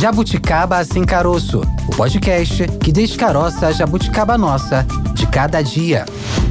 Jabuticaba Sem Caroço, o podcast que descaroça a jabuticaba nossa de cada dia.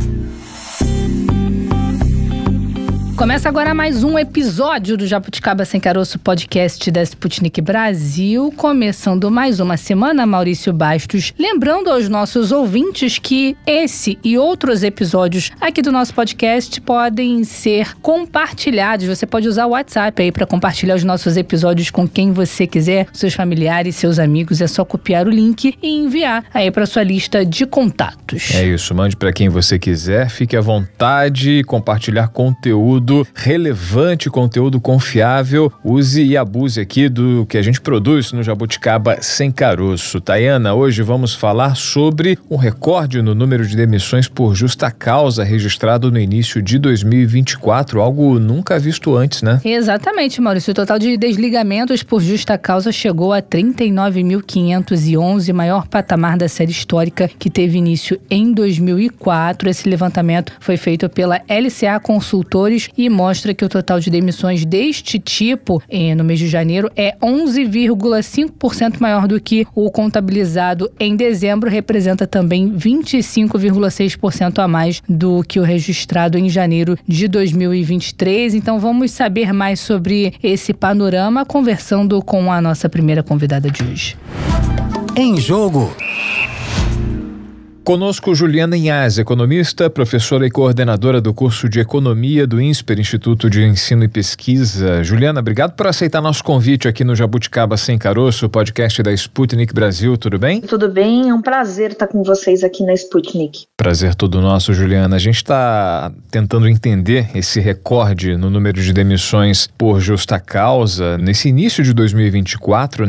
Começa agora mais um episódio do Jabuticaba Sem Caroço, podcast da Sputnik Brasil. Começando mais uma semana, Maurício Bastos. Lembrando aos nossos ouvintes que esse e outros episódios aqui do nosso podcast podem ser compartilhados. Você pode usar o WhatsApp aí para compartilhar os nossos episódios com quem você quiser, seus familiares, seus amigos. É só copiar o link e enviar aí para sua lista de contatos. É isso, mande para quem você quiser. Fique à vontade, compartilhar conteúdo relevante, conteúdo confiável. Use e abuse aqui do que a gente produz no Jabuticaba Sem Caroço. Tayana, hoje vamos falar sobre um recorde no número de demissões por justa causa registrado no início de 2024, algo nunca visto antes, né? Exatamente, Maurício. O total de desligamentos por justa causa chegou a 39.511, maior patamar da série histórica que teve início em 2004. Esse levantamento foi feito pela LCA Consultores e mostra que o total de demissões deste tipo no mês de janeiro é 11,5% maior do que o contabilizado em dezembro, representa também 25,6% a mais do que o registrado em janeiro de 2023. Então vamos saber mais sobre esse panorama conversando com a nossa primeira convidada de hoje. Em Jogo. Conosco Juliana Inhas, economista, professora e coordenadora do curso de Economia do INSPER, Instituto de Ensino e Pesquisa. Juliana, obrigado por aceitar nosso convite aqui no Jabuticaba Sem Caroço, podcast da Sputnik Brasil, tudo bem? Tudo bem, é um prazer estar com vocês aqui na Sputnik. Prazer todo nosso, Juliana. A gente está tentando entender esse recorde no número de demissões por justa causa. Nesse início de 2024,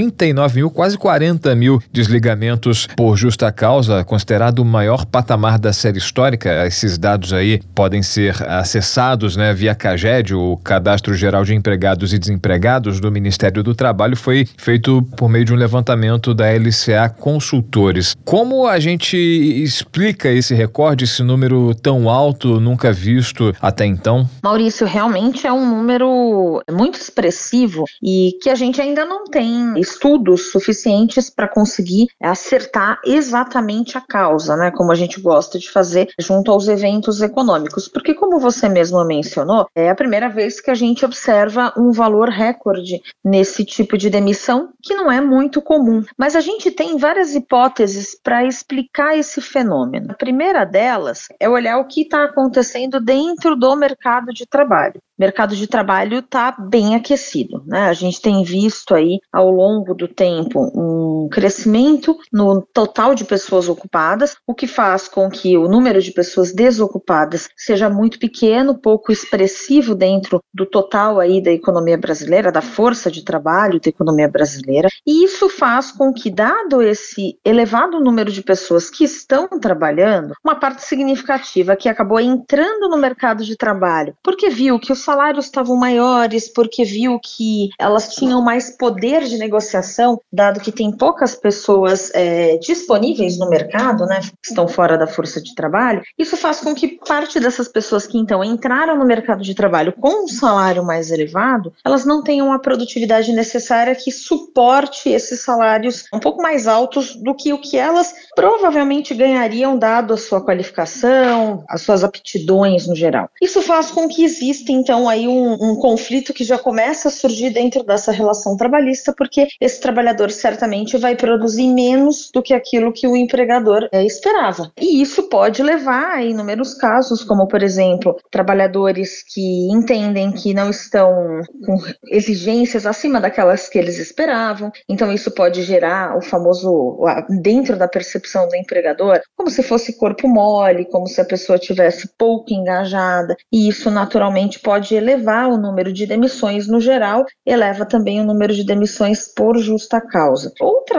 39 mil, quase 40 mil desligamentos por justa causa, considerado o maior patamar da série histórica. Esses dados aí podem ser acessados via CAGED, o Cadastro Geral de Empregados e Desempregados do Ministério do Trabalho. Foi feito por meio de um levantamento da LCA Consultores. Como a gente explica esse recorde, esse número tão alto, nunca visto até então? Maurício, realmente é um número muito expressivo e que a gente ainda não tem estudos suficientes para conseguir acertar exatamente a causa, como a gente gosta de fazer junto aos eventos econômicos, porque como você mesmo mencionou, é a primeira vez que a gente observa um valor recorde nesse tipo de demissão, que não é muito comum, mas a gente tem várias hipóteses para explicar esse fenômeno. A primeira delas é olhar o que está acontecendo dentro do mercado de trabalho. O mercado de trabalho está bem aquecido, A gente tem visto aí ao longo do tempo um crescimento no total de pessoas ocupadas, o que faz com que o número de pessoas desocupadas seja muito pequeno, pouco expressivo dentro do total aí da economia brasileira, da força de trabalho da economia brasileira, e isso faz com que, dado esse elevado número de pessoas que estão trabalhando, uma parte significativa que acabou entrando no mercado de trabalho, porque viu que os salários estavam maiores, porque viu que elas tinham mais poder de negociação, dado que tem poucas pessoas disponíveis no mercado, que estão fora da força de trabalho. Isso faz com que parte dessas pessoas que então entraram no mercado de trabalho com um salário mais elevado, elas não tenham a produtividade necessária que suporte esses salários um pouco mais altos do que o que elas provavelmente ganhariam dado a sua qualificação, as suas aptidões no geral. Isso faz com que exista então aí um conflito que já começa a surgir dentro dessa relação trabalhista, porque esse trabalhador certamente vai produzir menos do que aquilo que o empregador esperava. E isso pode levar a inúmeros casos, como por exemplo, trabalhadores que entendem que não estão com exigências acima daquelas que eles esperavam. Então isso pode gerar o famoso, dentro da percepção do empregador, como se fosse corpo mole, como se a pessoa tivesse pouco engajada, e isso naturalmente pode elevar o número de demissões no geral, eleva também o número de demissões por justa causa.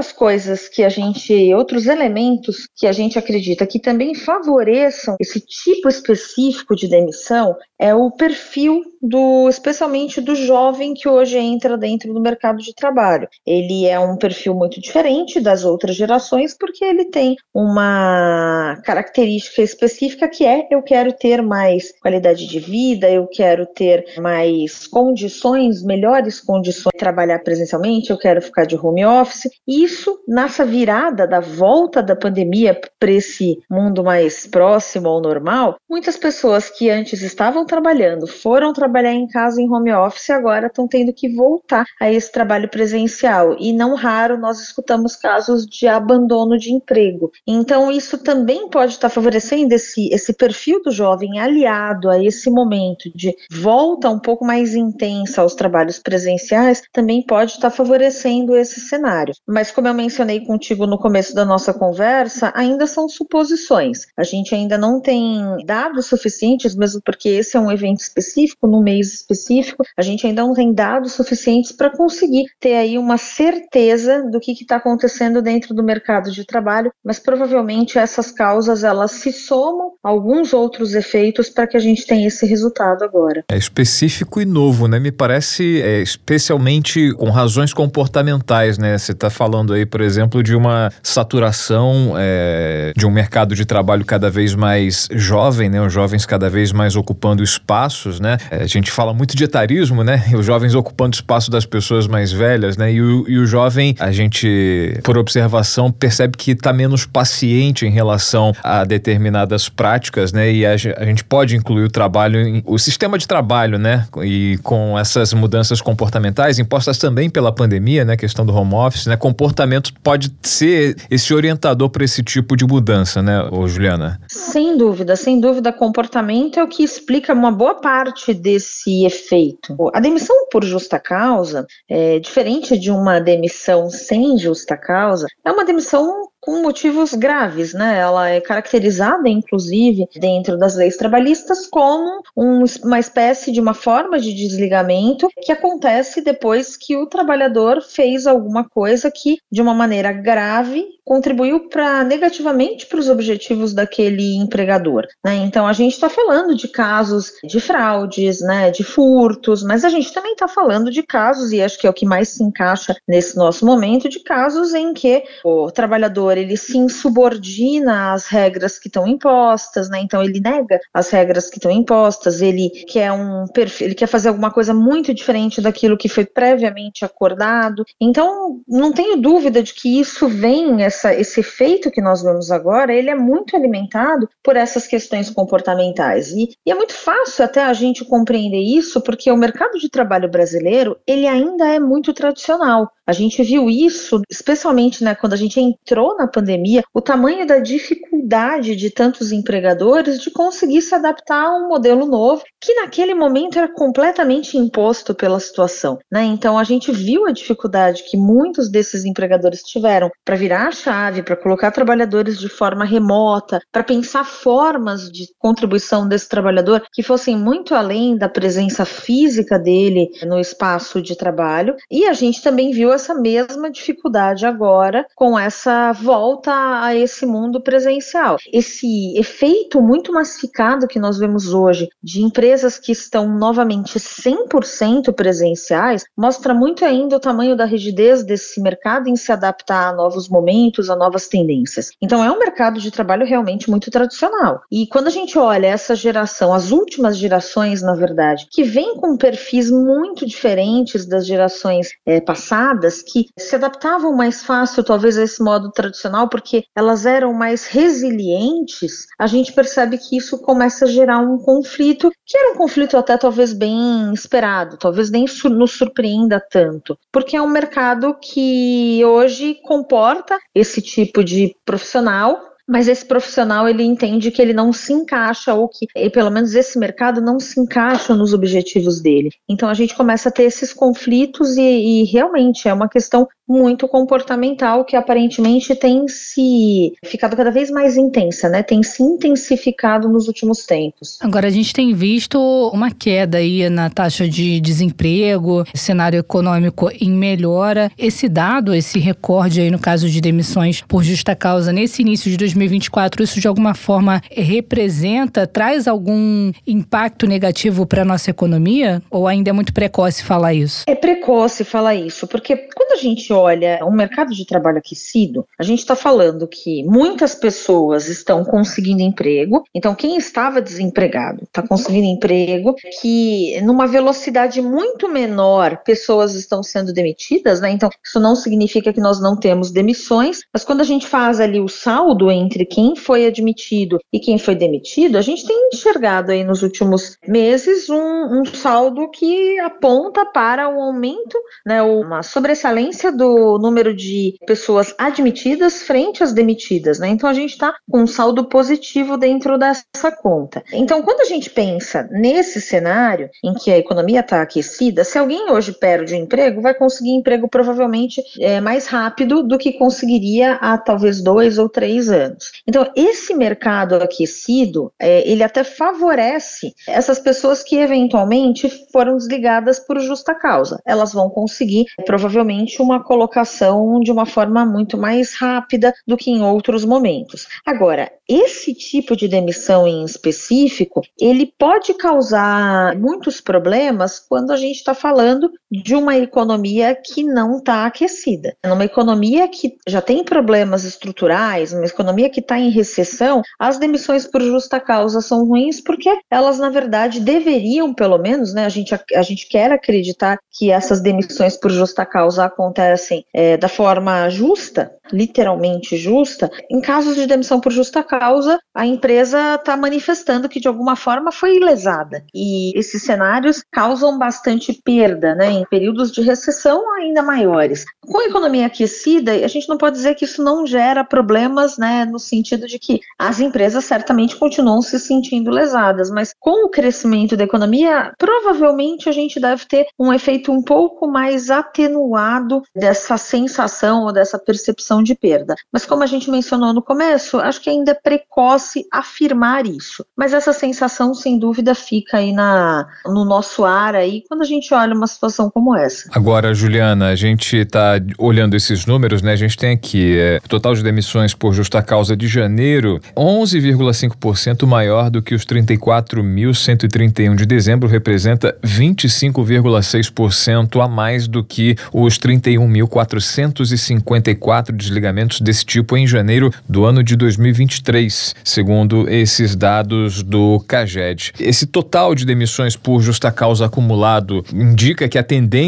Outros elementos que a gente acredita que também favoreçam esse tipo específico de demissão é o perfil especialmente do jovem que hoje entra dentro do mercado de trabalho. Ele é um perfil muito diferente das outras gerações porque ele tem uma característica específica que é: eu quero ter mais qualidade de vida, eu quero ter mais condições, melhores condições de trabalhar presencialmente, eu quero ficar de home office. Isso, nessa virada da volta da pandemia para esse mundo mais próximo ao normal, muitas pessoas que antes estavam trabalhando, foram trabalhar em casa em home office, agora estão tendo que voltar a esse trabalho presencial. E não raro nós escutamos casos de abandono de emprego. Então isso também pode estar favorecendo esse perfil do jovem aliado a esse momento de volta um pouco mais intensa aos trabalhos presenciais, também pode estar favorecendo esse cenário. Mas como eu mencionei contigo no começo da nossa conversa, ainda são suposições. A gente ainda não tem dados suficientes, mesmo porque esse é um evento específico, num mês específico, a gente ainda não tem dados suficientes para conseguir ter aí uma certeza do que está acontecendo dentro do mercado de trabalho, mas provavelmente essas causas elas se somam a alguns outros efeitos para que a gente tenha esse resultado agora. É específico e novo, né? Me parece especialmente com razões comportamentais, né? Você está falando aí, por exemplo, de uma saturação de um mercado de trabalho cada vez mais jovem, né? Os jovens cada vez mais ocupando espaços, né? A gente fala muito de etarismo, né? Os jovens ocupando espaço das pessoas mais velhas, né? E o jovem, a gente, por observação, percebe que está menos paciente em relação a determinadas práticas, né? E a gente pode incluir o trabalho, o sistema de trabalho, né? E com essas mudanças comportamentais impostas também pela pandemia, né? A questão do home office, né? Comportamento pode ser esse orientador para esse tipo de mudança, né, Juliana? Sem dúvida, comportamento é o que explica uma boa parte desse efeito. A demissão por justa causa, diferente de uma demissão sem justa causa, é uma demissão com motivos graves, né? Ela é caracterizada, inclusive, dentro das leis trabalhistas como uma espécie de uma forma de desligamento que acontece depois que o trabalhador fez alguma coisa que, de uma maneira grave, contribuiu negativamente para os objetivos daquele empregador, né? Então, a gente está falando de casos de fraudes, né? De furtos, mas a gente também está falando de casos, e acho que é o que mais se encaixa nesse nosso momento, de casos em que o trabalhador ele se insubordina às regras que estão impostas, né? Então ele nega as regras que estão impostas, ele quer fazer alguma coisa muito diferente daquilo que foi previamente acordado. Então não tenho dúvida de que isso vem, esse efeito que nós vemos agora, ele é muito alimentado por essas questões comportamentais. E é muito fácil até a gente compreender isso, porque o mercado de trabalho brasileiro, ele ainda é muito tradicional. A gente viu isso, especialmente, né, quando a gente entrou na pandemia, o tamanho da dificuldade de tantos empregadores de conseguir se adaptar a um modelo novo, que naquele momento era completamente imposto pela situação, né? Então a gente viu a dificuldade que muitos desses empregadores tiveram para virar a chave, para colocar trabalhadores de forma remota, para pensar formas de contribuição desse trabalhador que fossem muito além da presença física dele no espaço de trabalho. E a gente também viu essa mesma dificuldade agora com essa volta a esse mundo presencial. Esse efeito muito massificado que nós vemos hoje de empresas que estão novamente 100% presenciais mostra muito ainda o tamanho da rigidez desse mercado em se adaptar a novos momentos, a novas tendências. Então é um mercado de trabalho realmente muito tradicional. E quando a gente olha essa geração, as últimas gerações, na verdade, que vem com perfis muito diferentes das gerações passadas, que se adaptavam mais fácil talvez a esse modo tradicional porque elas eram mais resilientes, a gente percebe que isso começa a gerar um conflito, que era um conflito até talvez bem esperado, talvez nem nos surpreenda tanto, porque é um mercado que hoje comporta esse tipo de profissional, mas esse profissional ele entende que ele não se encaixa, ou que pelo menos esse mercado não se encaixa nos objetivos dele. Então a gente começa a ter esses conflitos e realmente é uma questão muito comportamental que aparentemente tem se ficado cada vez mais intensa, né? Tem se intensificado nos últimos tempos. Agora a gente tem visto uma queda aí na taxa de desemprego, cenário econômico em melhora. Esse dado, esse recorde aí no caso de demissões por justa causa nesse início de 2020 2024, isso de alguma forma traz algum impacto negativo para a nossa economia? Ou ainda é muito precoce falar isso? É precoce falar isso, porque quando a gente olha um mercado de trabalho aquecido, a gente está falando que muitas pessoas estão conseguindo emprego, então quem estava desempregado está conseguindo emprego, que numa velocidade muito menor pessoas estão sendo demitidas, né? Então isso não significa que nós não temos demissões, mas quando a gente faz ali o saldo entre quem foi admitido e quem foi demitido, a gente tem enxergado aí nos últimos meses um saldo que aponta para um aumento, né, uma sobressalência do número de pessoas admitidas frente às demitidas, né? Então a gente está com um saldo positivo dentro dessa conta. Então quando a gente pensa nesse cenário em que a economia está aquecida, se alguém hoje perde o emprego, vai conseguir emprego provavelmente mais rápido do que conseguiria há talvez 2 ou 3 anos. Então esse mercado aquecido, ele até favorece essas pessoas que eventualmente foram desligadas por justa causa. Elas vão conseguir provavelmente uma colocação de uma forma muito mais rápida do que em outros momentos. Agora, esse tipo de demissão em específico, ele pode causar muitos problemas quando a gente está falando de uma economia que não está aquecida. Numa economia que já tem problemas estruturais, uma economia que está em recessão, as demissões por justa causa são ruins porque elas, na verdade, deveriam, pelo menos, né, a gente quer acreditar que essas demissões por justa causa acontecem da forma justa, literalmente justa. Em casos de demissão por justa causa, a empresa está manifestando que de alguma forma foi lesada. E esses cenários causam bastante perda, né, em períodos de recessão ainda maiores. Com a economia aquecida, a gente não pode dizer que isso não gera problemas, né, no sentido de que as empresas certamente continuam se sentindo lesadas, mas com o crescimento da economia, provavelmente a gente deve ter um efeito um pouco mais atenuado dessa sensação ou dessa percepção de perda. Mas como a gente mencionou no começo, acho que ainda é precoce afirmar isso. Mas essa sensação, sem dúvida, fica aí no nosso ar aí quando a gente olha uma situação como essa. Agora, Juliana, a gente está olhando esses números, né? A gente tem aqui o total de demissões por justa causa de janeiro, 11,5% maior do que os 34.131 de dezembro, representa 25,6% a mais do que os 31.454 desligamentos desse tipo em janeiro do ano de 2023, segundo esses dados do CAGED. Esse total de demissões por justa causa acumulado indica que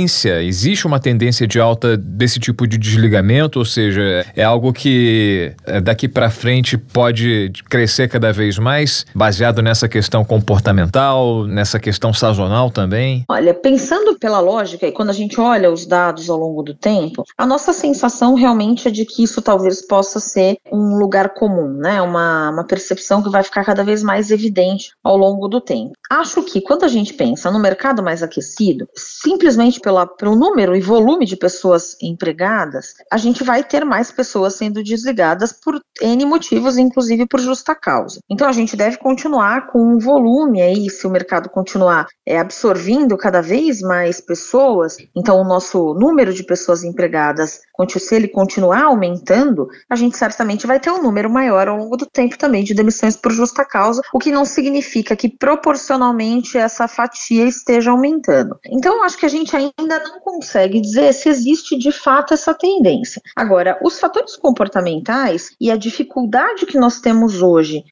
existe uma tendência de alta desse tipo de desligamento, ou seja, é algo que daqui para frente pode crescer cada vez mais, baseado nessa questão comportamental, nessa questão sazonal também? Olha, pensando pela lógica, e quando a gente olha os dados ao longo do tempo, a nossa sensação realmente é de que isso talvez possa ser um lugar comum, né? Uma percepção que vai ficar cada vez mais evidente ao longo do tempo. Acho que quando a gente pensa no mercado mais aquecido, simplesmente pelo número e volume de pessoas empregadas, a gente vai ter mais pessoas sendo desligadas por N motivos, inclusive por justa causa. Então a gente deve continuar com um volume aí, se o mercado continuar absorvendo cada vez mais pessoas, então o nosso número de pessoas empregadas, se ele continuar aumentando, a gente certamente vai ter um número maior ao longo do tempo também de demissões por justa causa, o que não significa que proporcionalmente essa fatia esteja aumentando. Então acho que a gente ainda não consegue dizer se existe de fato essa tendência. Agora, os fatores comportamentais e a dificuldade que nós temos hoje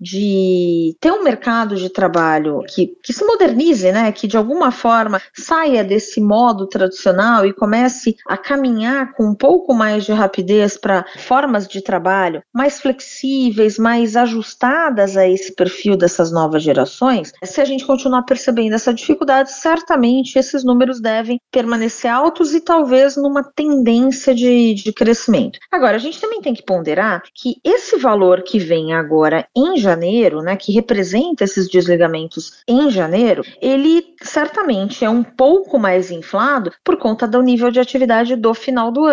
de ter um mercado de trabalho que se modernize, né, que de alguma forma saia desse modo tradicional e comece a caminhar com um pouco mais de rapidez para formas de trabalho mais flexíveis, mais ajustadas a esse perfil dessas novas gerações, se a gente continuar percebendo essa dificuldade, certamente esses números devem permanecer altos e talvez numa tendência de crescimento. Agora, a gente também tem que ponderar que esse valor que vem agora em janeiro, né, que representa esses desligamentos em janeiro, ele certamente é um pouco mais inflado por conta do nível de atividade do final do ano.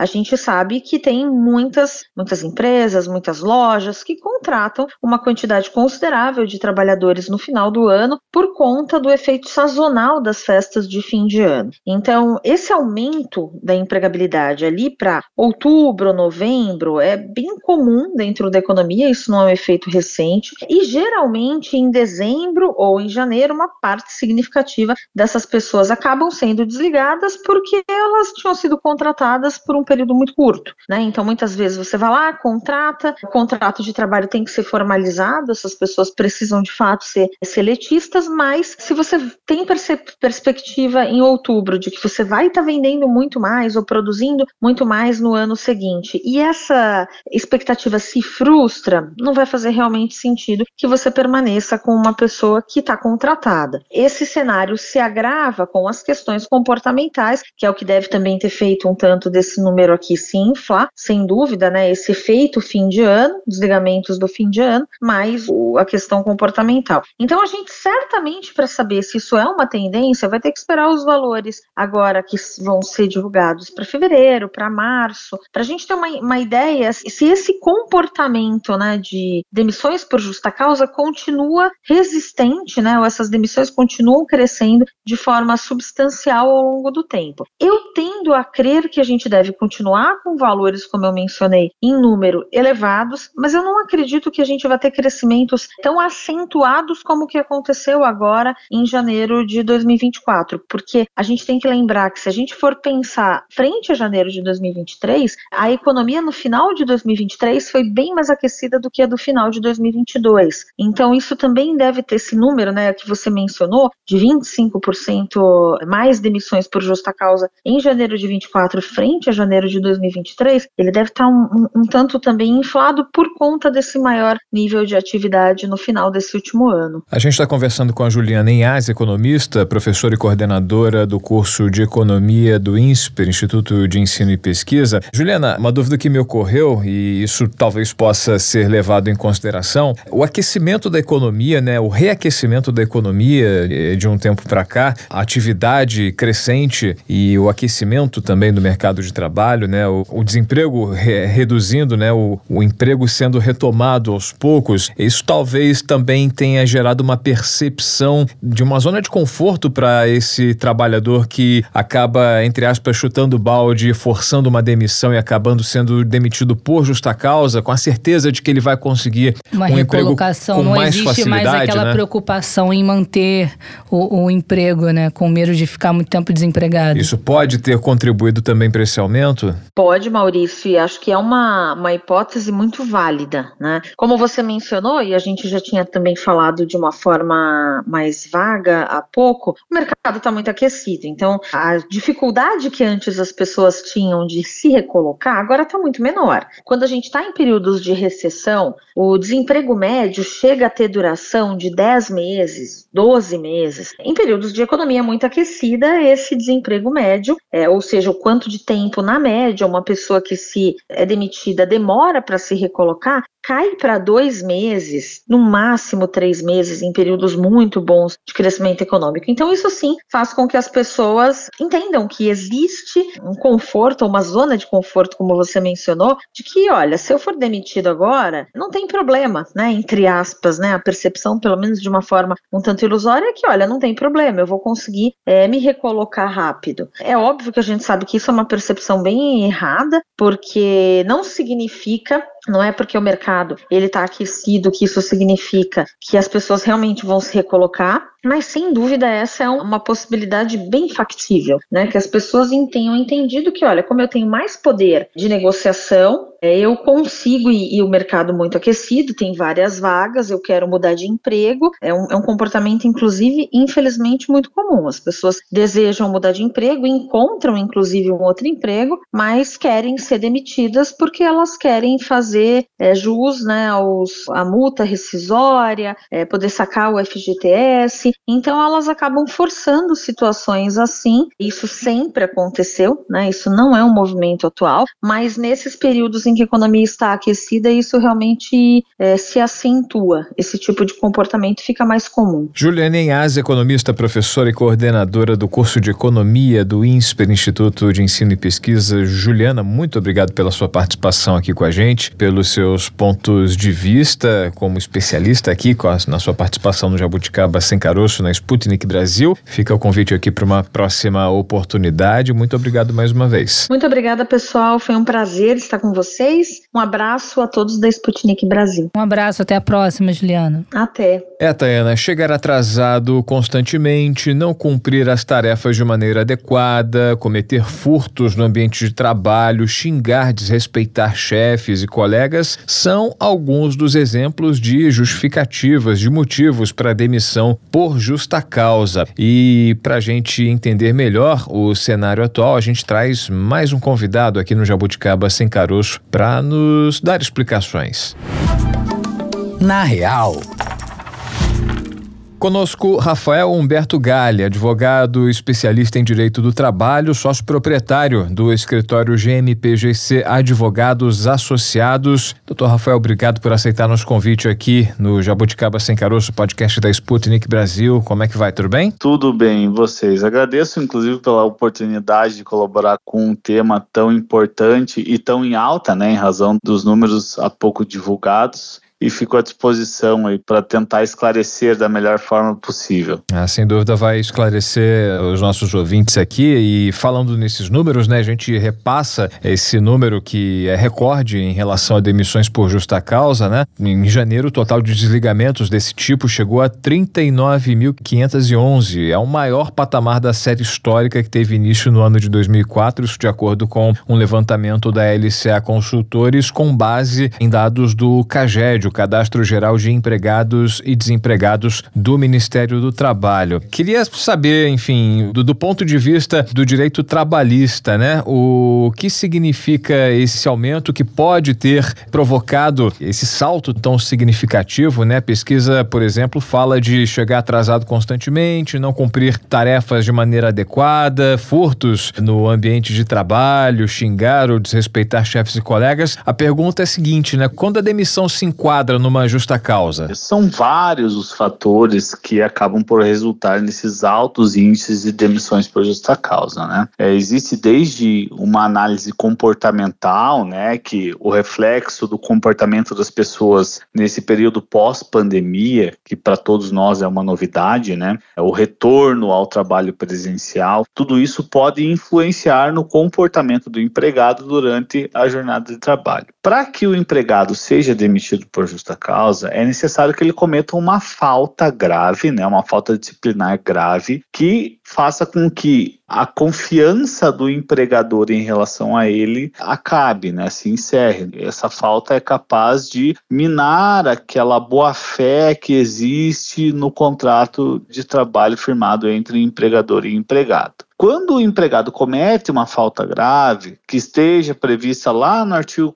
a gente sabe que tem muitas empresas, muitas lojas que contratam uma quantidade considerável de trabalhadores no final do ano por conta do efeito sazonal das festas de fim de ano. Então, esse aumento da empregabilidade ali para outubro, novembro, é bem comum dentro da economia, isso não é um efeito recente, e geralmente em dezembro ou em janeiro, uma parte significativa dessas pessoas acabam sendo desligadas porque elas tinham sido contratadas por um período muito curto, né? Então, muitas vezes você vai lá, contrata, o contrato de trabalho tem que ser formalizado, essas pessoas precisam de fato ser seletistas, mas se você tem perspectiva em outubro de que você vai estar vendendo muito mais ou produzindo muito mais no ano seguinte, e essa expectativa se frustra, não vai fazer realmente sentido que você permaneça com uma pessoa que está contratada. Esse cenário se agrava com as questões comportamentais, que é o que deve também ter feito um tanto desse número aqui se inflar, sem dúvida, né? Esse efeito fim de ano, desligamentos do fim de ano, mais a questão comportamental. Então, a gente certamente, para saber se isso é uma tendência, vai ter que esperar os valores agora que vão ser divulgados para fevereiro, para março, para a gente ter uma ideia se esse comportamento, né, de demissões por justa causa continua resistente, né, ou essas demissões continuam crescendo de forma substancial ao longo do tempo. Eu tendo a crer que a gente deve continuar com valores, como eu mencionei, em número elevados, mas eu não acredito que a gente vai ter crescimentos tão acentuados como o que aconteceu agora em janeiro de 2024, porque a gente tem que lembrar que se a gente for pensar frente a janeiro de 2023, a economia no final de 2023 foi bem mais aquecida do que a do final de 2022. Então isso também deve ter esse número, né, que você mencionou, de 25% mais demissões por justa causa em janeiro de 24 frente a janeiro de 2023, ele deve estar um tanto também inflado por conta desse maior nível de atividade no final desse último ano. A gente está conversando com a Juliana Inhas, economista, professora e coordenadora do curso de Economia do INSPER, Instituto de Ensino e Pesquisa. Juliana, uma dúvida que me ocorreu, e isso talvez possa ser levado em consideração, o aquecimento da economia, né, o reaquecimento da economia de um tempo para cá, a atividade crescente e o aquecimento também do mercado de trabalho, né, o desemprego reduzindo, né, o emprego sendo retomado aos poucos, isso talvez também tenha gerado uma percepção de uma zona de conforto para esse trabalhador que acaba, entre aspas, chutando balde, forçando uma demissão e acabando sendo demitido por justa causa, com a certeza de que ele vai conseguir uma um emprego com não mais existe facilidade, mais aquela preocupação em manter o emprego, né, com medo de ficar muito tempo desempregado. Isso pode ter contribuído também para esse aumento? Pode, Maurício, e acho que é uma hipótese muito válida, né? Como você mencionou, e a gente já tinha também falado de uma forma mais vaga há pouco, o mercado está muito aquecido, então a dificuldade que antes as pessoas tinham de se recolocar agora está muito menor. Quando a gente está em períodos de recessão, o desemprego médio chega a ter duração de 10 meses, 12 meses. Em períodos de economia muito aquecida, esse desemprego médio, ou seja, o quanto de tempo na média uma pessoa que se é demitida demora para se recolocar, cai para 2 meses, no máximo 3 meses, em períodos muito bons de crescimento econômico. Então isso sim faz com que as pessoas entendam que existe um conforto, uma zona de conforto, como você mencionou, de que, olha, se eu for demitido agora, não tem problema, né, entre aspas, né, a percepção, pelo menos de uma forma um tanto ilusória, é que, olha, não tem problema, eu vou conseguir me recolocar rápido. É óbvio que a gente sabe que isso é uma percepção bem errada, porque não significa, não é porque o mercado ele está aquecido que isso significa que as pessoas realmente vão se recolocar, mas sem dúvida essa é uma possibilidade bem factível, né? Que as pessoas tenham entendido que, olha, como eu tenho mais poder de negociação, eu consigo, e o mercado muito aquecido, tem várias vagas, eu quero mudar de emprego, é um comportamento, inclusive, infelizmente, muito comum. As pessoas desejam mudar de emprego, encontram, inclusive, um outro emprego, mas querem ser demitidas porque elas querem fazer fazer jus, né, a multa rescisória, poder sacar o FGTS. Então elas acabam forçando situações assim. Isso sempre aconteceu, né? Isso não é um movimento atual, mas nesses períodos em que a economia está aquecida, isso realmente se acentua. Esse tipo de comportamento fica mais comum. Juliana Inhas, economista, professora e coordenadora do curso de Economia do INSPER, Instituto de Ensino e Pesquisa. Juliana, muito obrigado pela sua participação aqui com a gente, pelos seus pontos de vista como especialista aqui, na sua participação no Jabuticaba Sem Caroço, na Sputnik Brasil. Fica o convite aqui para uma próxima oportunidade. Muito obrigado mais uma vez. Muito obrigada, pessoal. Foi um prazer estar com vocês. Um abraço a todos da Sputnik Brasil. Um abraço, até a próxima, Juliana. Até. Tayana, chegar atrasado constantemente, não cumprir as tarefas de maneira adequada, cometer furtos no ambiente de trabalho, xingar, desrespeitar chefes e colegas são alguns dos exemplos de justificativas, de motivos para demissão por justa causa. E para a gente entender melhor o cenário atual, a gente traz mais um convidado aqui no Jabuticaba Sem Caroço para nos dar explicações. Na Real. Conosco, Rafael Humberto Galli, advogado especialista em direito do trabalho, sócio proprietário do escritório GMPGC Advogados Associados. Doutor Rafael, obrigado por aceitar nosso convite aqui no Jabuticaba Sem Caroço, podcast da Sputnik Brasil. Como é que vai? Tudo bem? Tudo bem, vocês. Agradeço, inclusive, pela oportunidade de colaborar com um tema tão importante e tão em alta, né, em razão dos números há pouco divulgados. E fico à disposição aí para tentar esclarecer da melhor forma possível. Sem dúvida vai esclarecer os nossos ouvintes aqui. E falando nesses números, né, a gente repassa esse número que é recorde em relação a demissões por justa causa, né? Em janeiro, o total de desligamentos desse tipo chegou a 39.511. É o maior patamar da série histórica que teve início no ano de 2004, isso de acordo com um levantamento da LCA Consultores com base em dados do CAGED, o Cadastro Geral de Empregados e Desempregados do Ministério do Trabalho. Queria saber, enfim, do ponto de vista do direito trabalhista, né? O que significa esse aumento que pode ter provocado esse salto tão significativo, né? A pesquisa, por exemplo, fala de chegar atrasado constantemente, não cumprir tarefas de maneira adequada, furtos no ambiente de trabalho, xingar ou desrespeitar chefes e colegas. A pergunta é a seguinte, né? Quando a demissão se enquadra numa justa causa? São vários os fatores que acabam por resultar nesses altos índices de demissões por justa causa, né? Existe desde uma análise comportamental, né, que o reflexo do comportamento das pessoas nesse período pós-pandemia, que para todos nós é uma novidade, né? O retorno ao trabalho presencial, tudo isso pode influenciar no comportamento do empregado durante a jornada de trabalho. Para que o empregado seja demitido por justa causa, é necessário que ele cometa uma falta grave, né, uma falta disciplinar grave, que faça com que a confiança do empregador em relação a ele acabe, né, se encerre. Essa falta é capaz de minar aquela boa-fé que existe no contrato de trabalho firmado entre empregador e empregado. Quando o empregado comete uma falta grave, que esteja prevista lá no artigo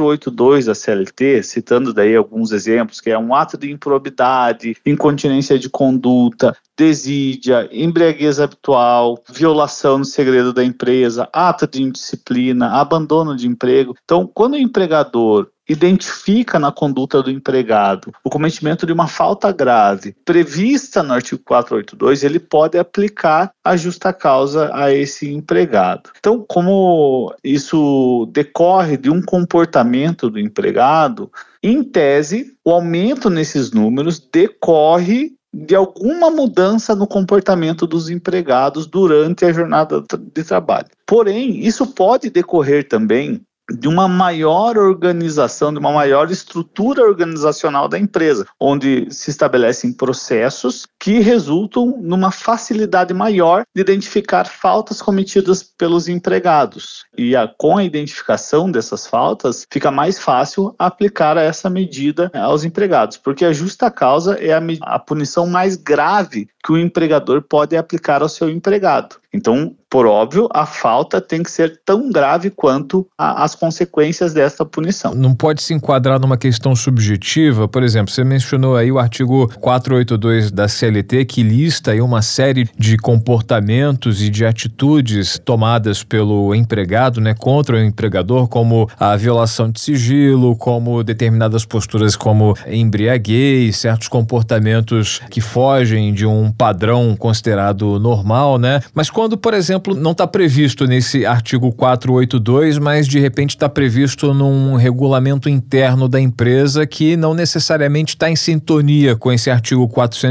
482 da CLT, citando daí alguns exemplos, que é um ato de improbidade, incontinência de conduta, desídia, embriaguez habitual, violação do segredo da empresa, ato de indisciplina, abandono de emprego. Então, quando o empregador identifica na conduta do empregado o cometimento de uma falta grave prevista no artigo 482, ele pode aplicar a justa causa a esse empregado. Então, como isso decorre de um comportamento do empregado, em tese, o aumento nesses números decorre de alguma mudança no comportamento dos empregados durante a jornada de trabalho. Porém, isso pode decorrer também de uma maior organização, de uma maior estrutura organizacional da empresa, onde se estabelecem processos que resultam numa facilidade maior de identificar faltas cometidas pelos empregados. E com a identificação dessas faltas, fica mais fácil aplicar essa medida aos empregados, porque a justa causa é a punição mais grave que o empregador pode aplicar ao seu empregado. Então, por óbvio, a falta tem que ser tão grave quanto as consequências dessa punição. Não pode se enquadrar numa questão subjetiva? Por exemplo, você mencionou aí o artigo 482 da CLT, que lista aí uma série de comportamentos e de atitudes tomadas pelo empregado, né, contra o empregador, como a violação de sigilo, como determinadas posturas como embriaguez, certos comportamentos que fogem de um padrão considerado normal, né? Mas quando, por exemplo, não está previsto nesse artigo 482, mas de repente está previsto num regulamento interno da empresa que não necessariamente está em sintonia com esse artigo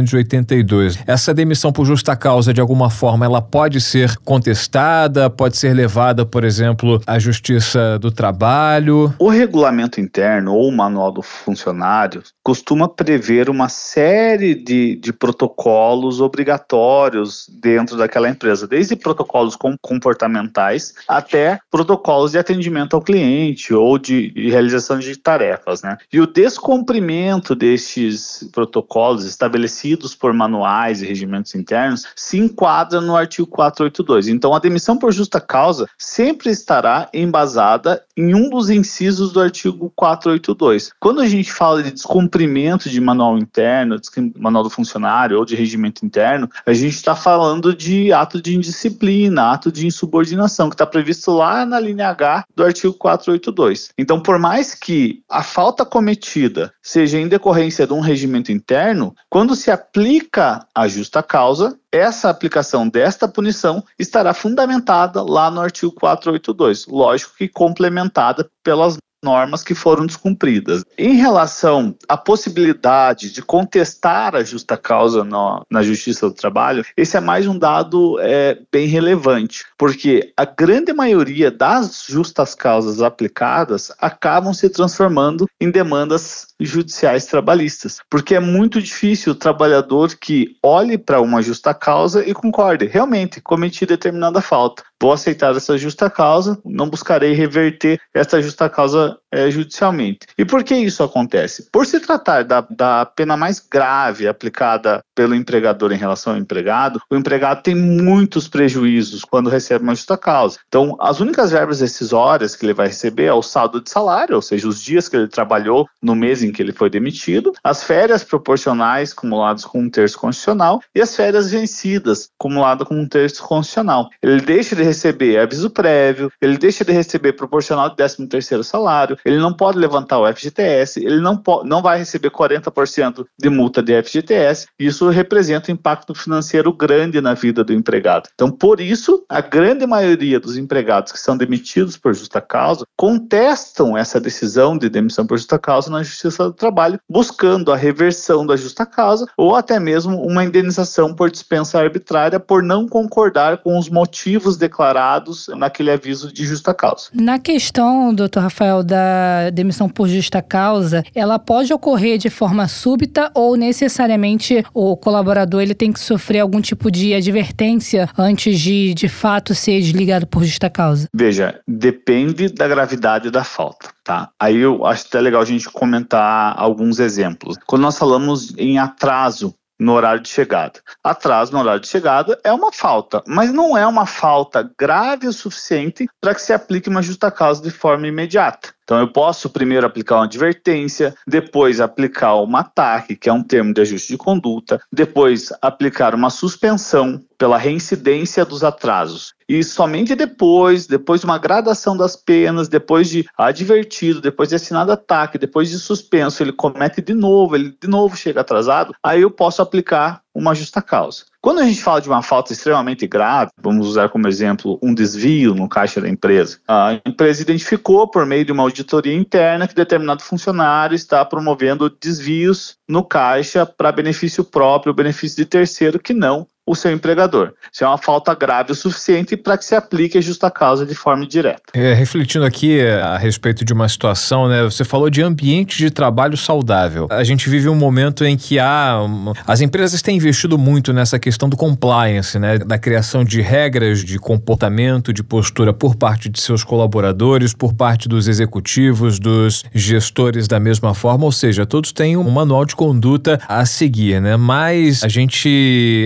482. Essa demissão por justa causa, de alguma forma, ela pode ser contestada, pode ser levada, por exemplo, à Justiça do Trabalho? O regulamento interno ou o manual do funcionário costuma prever uma série de protocolos obrigatórios dentro daquela empresa, desde protocolos comportamentais até protocolos de atendimento ao cliente ou de realização de tarefas, né? E o descumprimento destes protocolos estabelecidos por manuais e regimentos internos se enquadra no artigo 482. Então, a demissão por justa causa sempre estará embasada em um dos incisos do artigo 482. Quando a gente fala de descumprimento de manual interno, manual do funcionário ou de regimento interno, a gente está falando de ato de indisciplina, ato de insubordinação, que está previsto lá na linha H do artigo 482. Então, por mais que a falta cometida seja em decorrência de um regimento interno, quando se aplica a justa causa, essa aplicação desta punição estará fundamentada lá no artigo 482, lógico que complementada pelas normas que foram descumpridas. Em relação à possibilidade de contestar a justa causa na Justiça do Trabalho, esse é mais um dado bem relevante, porque a grande maioria das justas causas aplicadas acabam se transformando em demandas judiciais trabalhistas, porque é muito difícil o trabalhador que olhe para uma justa causa e concorde, realmente, cometi determinada falta, vou aceitar essa justa causa, não buscarei reverter essa justa causa judicialmente. E por que isso acontece? Por se tratar da pena mais grave aplicada pelo empregador em relação ao empregado, o empregado tem muitos prejuízos quando recebe uma justa causa. Então, as únicas verbas decisórias que ele vai receber é o saldo de salário, ou seja, os dias que ele trabalhou no mês em que ele foi demitido, as férias proporcionais acumuladas com um terço constitucional e as férias vencidas acumuladas com um terço constitucional. Ele deixa de receber aviso prévio, ele deixa de receber proporcional de 13º salário, ele não pode levantar o FGTS, ele não vai receber 40% de multa de FGTS, e isso representa um impacto financeiro grande na vida do empregado. Então, por isso, a grande maioria dos empregados que são demitidos por justa causa contestam essa decisão de demissão por justa causa na Justiça do Trabalho, buscando a reversão da justa causa ou até mesmo uma indenização por dispensa arbitrária por não concordar com os motivos declarados naquele aviso de justa causa. Na questão, doutor Rafael, da demissão por justa causa, ela pode ocorrer de forma súbita ou necessariamente o colaborador ele tem que sofrer algum tipo de advertência antes de fato ser desligado por justa causa? Veja, depende da gravidade da falta, tá? Aí eu acho até legal a gente comentar alguns exemplos. Quando nós falamos em atraso no horário de chegada. Atraso no horário de chegada é uma falta, mas não é uma falta grave o suficiente para que se aplique uma justa causa de forma imediata. Então eu posso primeiro aplicar uma advertência, depois aplicar uma TAC, que é um termo de ajuste de conduta, depois aplicar uma suspensão pela reincidência dos atrasos. E somente depois de uma gradação das penas, depois de advertido, depois de assinado a TAC, depois de suspenso, ele comete de novo, ele de novo chega atrasado, aí eu posso aplicar uma justa causa. Quando a gente fala de uma falta extremamente grave, vamos usar como exemplo um desvio no caixa da empresa. A empresa identificou por meio de uma auditoria interna que determinado funcionário está promovendo desvios no caixa para benefício próprio, benefício de terceiro, que não o seu empregador. Isso é uma falta grave o suficiente para que se aplique a justa causa de forma direta. Refletindo aqui a respeito de uma situação, né? Você falou de ambiente de trabalho saudável. A gente vive um momento em que as empresas têm investido muito nessa questão do compliance, né? Da criação de regras de comportamento, de postura por parte de seus colaboradores, por parte dos executivos, dos gestores da mesma forma, ou seja, todos têm um manual de conduta a seguir, né? Mas a gente, ao longo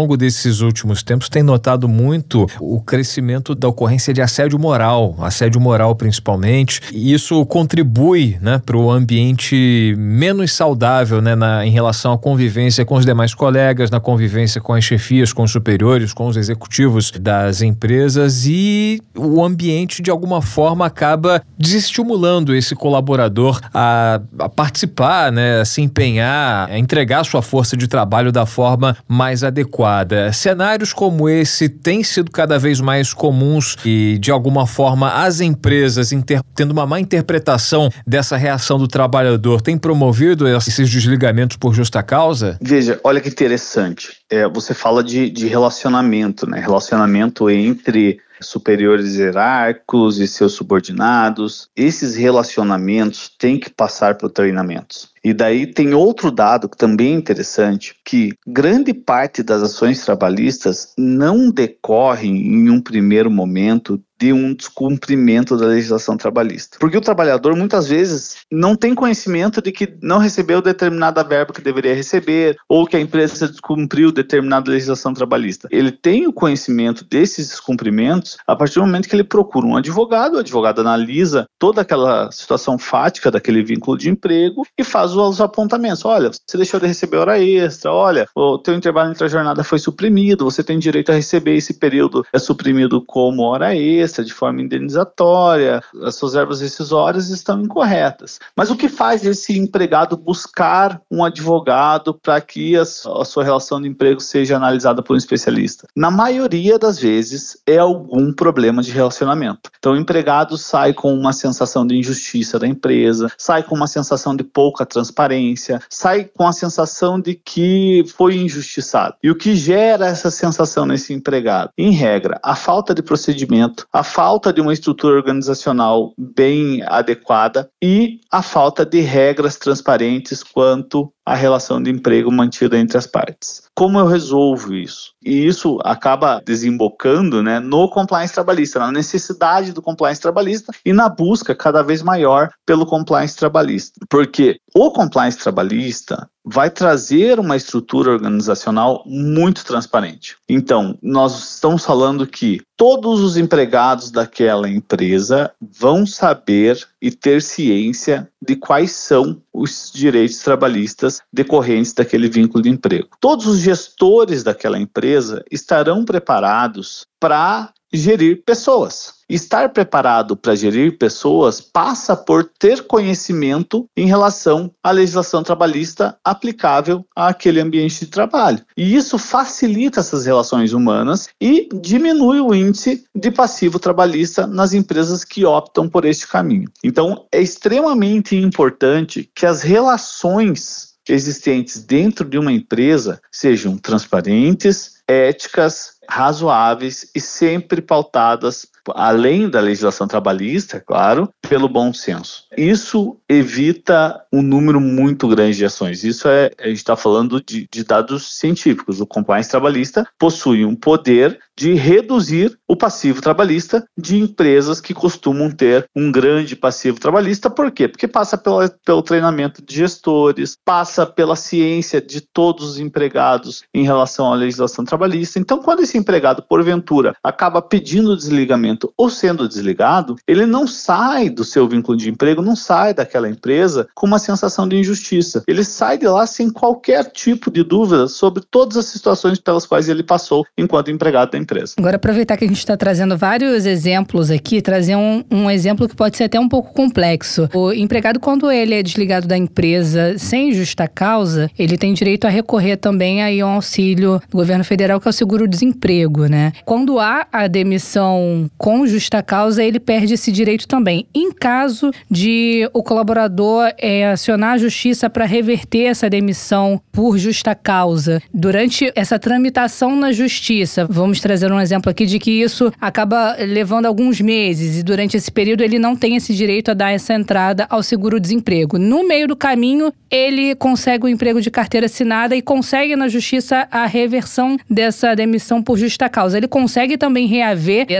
longo desses últimos tempos, tem notado muito o crescimento da ocorrência de assédio moral principalmente, e isso contribui, né, para o ambiente menos saudável, né, em relação à convivência com os demais colegas, na convivência com as chefias, com os superiores, com os executivos das empresas, e o ambiente de alguma forma acaba desestimulando esse colaborador a participar, né, a se empenhar, a entregar sua força de trabalho da forma mais adequada. Cenários como esse têm sido cada vez mais comuns e, de alguma forma, as empresas tendo uma má interpretação dessa reação do trabalhador têm promovido esses desligamentos por justa causa? Veja, olha que interessante. Você fala de relacionamento, né? Relacionamento entre superiores hierárquicos e seus subordinados. Esses relacionamentos têm que passar por treinamentos. E daí tem outro dado que também é interessante, que grande parte das ações trabalhistas não decorrem em um primeiro momento de um descumprimento da legislação trabalhista. Porque o trabalhador muitas vezes não tem conhecimento de que não recebeu determinada verba que deveria receber, ou que a empresa descumpriu determinada legislação trabalhista. Ele tem o conhecimento desses descumprimentos a partir do momento que ele procura um advogado, o advogado analisa toda aquela situação fática daquele vínculo de emprego e faz os apontamentos. Olha, você deixou de receber hora extra, olha, o teu intervalo entre a jornada foi suprimido, você tem direito a receber esse período suprimido como hora extra, de forma indenizatória, as suas verbas rescisórias estão incorretas. Mas o que faz esse empregado buscar um advogado para que a sua relação de emprego seja analisada por um especialista? Na maioria das vezes é algum problema de relacionamento. Então o empregado sai com uma sensação de injustiça da empresa, sai com uma sensação de pouca transparência, sai com a sensação de que foi injustiçado. E o que gera essa sensação nesse empregado? Em regra, a falta de procedimento, a falta de uma estrutura organizacional bem adequada e a falta de regras transparentes quanto à relação de emprego mantida entre as partes. Como eu resolvo isso? E isso acaba desembocando, né, no compliance trabalhista, na necessidade do compliance trabalhista e na busca cada vez maior pelo compliance trabalhista. Porque o compliance trabalhista vai trazer uma estrutura organizacional muito transparente. Então, nós estamos falando que todos os empregados daquela empresa vão saber e ter ciência de quais são os direitos trabalhistas decorrentes daquele vínculo de emprego. Todos os gestores daquela empresa estarão preparados para gerir pessoas. Estar preparado para gerir pessoas passa por ter conhecimento em relação à legislação trabalhista aplicável àquele ambiente de trabalho. E isso facilita essas relações humanas e diminui o índice de passivo trabalhista nas empresas que optam por este caminho. Então, é extremamente importante que as relações existentes dentro de uma empresa sejam transparentes, éticas, razoáveis e sempre pautadas, além da legislação trabalhista, é claro, pelo bom senso. Isso evita um número muito grande de ações. Isso a gente está falando de dados científicos. O compliance trabalhista possui um poder de reduzir o passivo trabalhista de empresas que costumam ter um grande passivo trabalhista. Por quê? Porque passa pelo treinamento de gestores, passa pela ciência de todos os empregados em relação à legislação trabalhista. Então, quando esse empregado, porventura, acaba pedindo desligamento ou sendo desligado, ele não sai do seu vínculo de emprego, não sai daquela empresa com uma sensação de injustiça. Ele sai de lá sem qualquer tipo de dúvida sobre todas as situações pelas quais ele passou enquanto empregado da empresa. Agora, aproveitar que a gente está trazendo vários exemplos aqui, trazer um exemplo que pode ser até um pouco complexo. O empregado, quando ele é desligado da empresa sem justa causa, ele tem direito a recorrer também aí a um auxílio do governo federal, que é o seguro-desemprego, né? Quando há a demissão com justa causa, ele perde esse direito também. Em caso de o colaborador acionar a justiça para reverter essa demissão por justa causa, durante essa tramitação na justiça, vamos trazer um exemplo aqui de que isso acaba levando alguns meses e durante esse período ele não tem esse direito a dar essa entrada ao seguro-desemprego. No meio do caminho, ele consegue o emprego de carteira assinada e consegue na justiça a reversão dessa demissão por justa causa. Ele consegue também reaver essas parcelas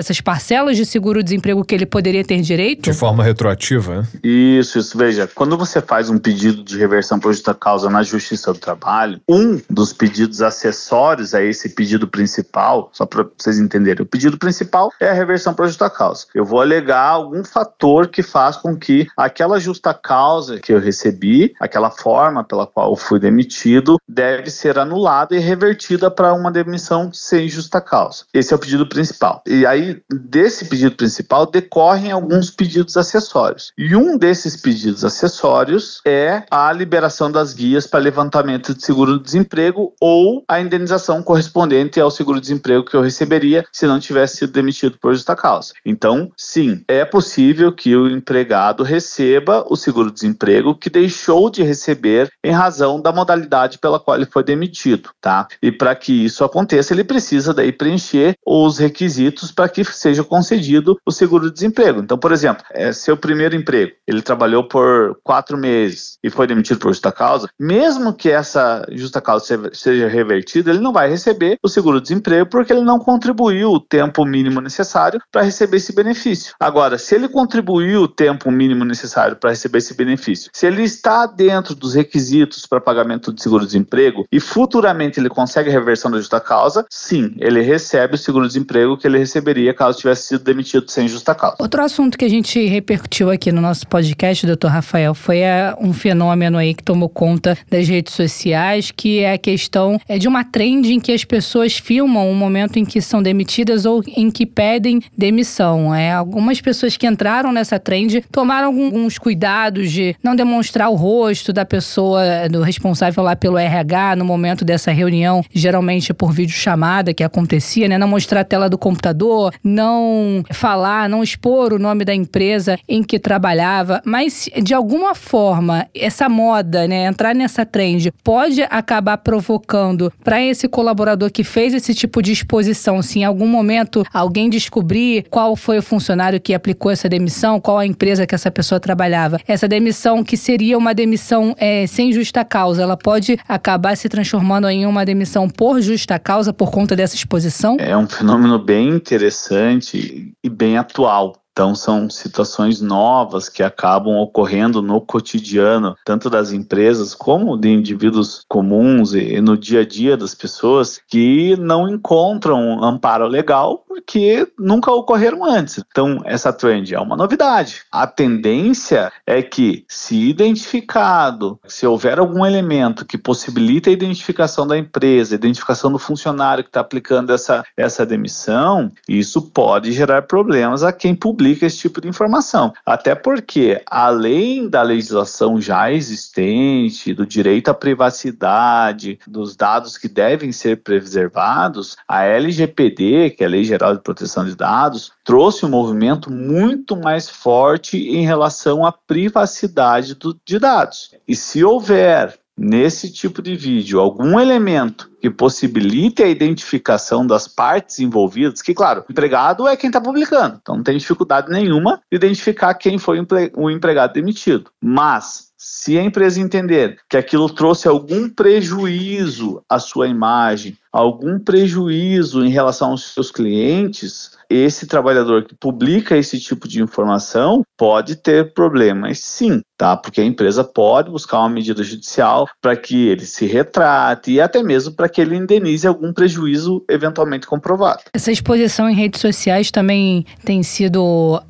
parcelas de seguro-desemprego que ele poderia ter direito? De forma retroativa, né? Isso. Veja, quando você faz um pedido de reversão por justa causa na Justiça do Trabalho, um dos pedidos acessórios a esse pedido principal, só para vocês entenderem, o pedido principal é a reversão por justa causa. Eu vou alegar algum fator que faz com que aquela justa causa que eu recebi, aquela forma pela qual eu fui demitido, deve ser anulada e revertida para uma demissão sem justa causa. Esse é o pedido principal. E aí, desse pedido principal, decorrem alguns pedidos acessórios. E um desses pedidos acessórios é a liberação das guias para levantamento de seguro-desemprego ou a indenização correspondente ao seguro-desemprego que eu receberia se não tivesse sido demitido por justa causa. Então, sim, é possível que o empregado receba o seguro-desemprego que deixou de receber em razão da modalidade pela qual ele foi demitido, tá? E para que isso aconteça, ele precisa daí preencher os requisitos para que seja concedido o seguro-desemprego. Então, por exemplo, seu primeiro emprego, ele trabalhou por 4 meses e foi demitido por justa causa, mesmo que essa justa causa seja revertida, ele não vai receber o seguro-desemprego porque ele não contribuiu o tempo mínimo necessário para receber esse benefício. Agora, se ele contribuiu o tempo mínimo necessário para receber esse benefício, se ele está dentro dos requisitos para pagamento de seguro-desemprego e futuramente ele consegue a reversão da justa causa, sim, ele recebe o seguro-desemprego que ele receberia caso tivesse sido demitido sem justa causa. Outro assunto que a gente repercutiu aqui no nosso podcast, doutor Rafael, foi um fenômeno aí que tomou conta das redes sociais, que é a questão de uma trend em que as pessoas filmam o momento em que são demitidas ou em que pedem demissão. Algumas pessoas que entraram nessa trend tomaram alguns cuidados de não demonstrar o rosto da pessoa, do responsável lá pelo RH no momento dessa reunião, geralmente por videochamada que acontecia, né? Não mostrar a tela do computador, não falar, não expor o nome da empresa em que trabalhava, mas de alguma forma essa moda, né, entrar nessa trend pode acabar provocando para esse colaborador que fez esse tipo de exposição, se em algum momento alguém descobrir qual foi o funcionário que aplicou essa demissão, qual a empresa que essa pessoa trabalhava, essa demissão que seria uma demissão sem justa causa, ela pode acabar se transformando em uma demissão por justa causa por conta dessa exposição? É um fenômeno bem interessante e bem atual. Então, são situações novas que acabam ocorrendo no cotidiano, tanto das empresas como de indivíduos comuns e no dia a dia das pessoas que não encontram amparo legal porque nunca ocorreram antes. Então, essa trend é uma novidade. A tendência é que, se identificado, se houver algum elemento que possibilita a identificação da empresa, a identificação do funcionário que está aplicando essa demissão, isso pode gerar problemas a quem publica esse tipo de informação. Até porque, além da legislação já existente, do direito à privacidade, dos dados que devem ser preservados, a LGPD, que é a Lei Geral de Proteção de Dados, trouxe um movimento muito mais forte em relação à privacidade de dados. E se houver nesse tipo de vídeo algum elemento que possibilite a identificação das partes envolvidas, que, claro, o empregado é quem está publicando, então não tem dificuldade nenhuma de identificar quem foi o empregado demitido. Mas, se a empresa entender que aquilo trouxe algum prejuízo à sua imagem, algum prejuízo em relação aos seus clientes, esse trabalhador que publica esse tipo de informação pode ter problemas, sim, tá? Porque a empresa pode buscar uma medida judicial para que ele se retrate e até mesmo para que ele indenize algum prejuízo eventualmente comprovado. Essa exposição em redes sociais também tem sido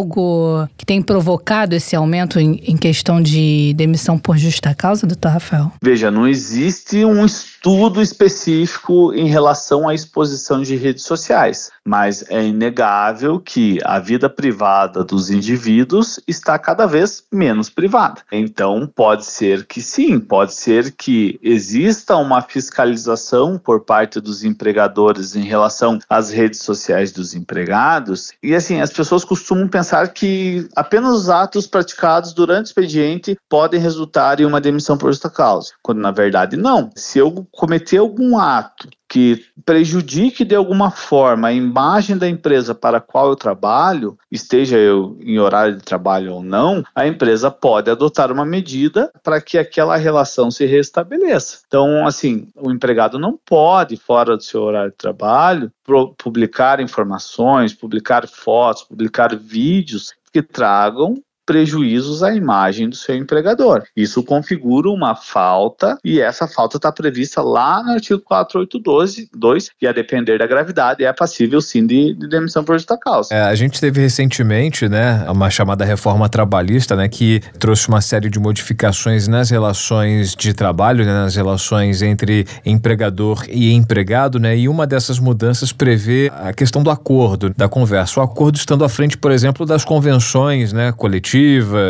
algo que tem provocado esse aumento em questão de demissão por justa causa, doutor Rafael? Veja, não existe um estudo específico em relação à exposição de redes sociais, mas é inegável que a vida privada dos indivíduos está cada vez menos privada. Então, pode ser que sim, pode ser que exista uma fiscalização por parte dos empregadores em relação às redes sociais dos empregados, e assim, as pessoas costumam pensar que apenas os atos praticados durante o expediente podem resultar em uma demissão por justa causa, quando na verdade não. Se eu cometer algum ato que prejudique de alguma forma a imagem da empresa para a qual eu trabalho, esteja eu em horário de trabalho ou não, a empresa pode adotar uma medida para que aquela relação se restabeleça. Então, assim, o empregado não pode, fora do seu horário de trabalho, publicar informações, publicar fotos, publicar vídeos que tragam prejuízos à imagem do seu empregador. Isso configura uma falta e essa falta está prevista lá no artigo 482 e a depender da gravidade é passível sim de demissão por justa causa. A gente teve recentemente, né, uma chamada reforma trabalhista, né, que trouxe uma série de modificações nas relações de trabalho, né, nas relações entre empregador e empregado, né, e uma dessas mudanças prevê a questão do acordo, da conversa. O acordo estando à frente, por exemplo, das convenções, né, coletivas,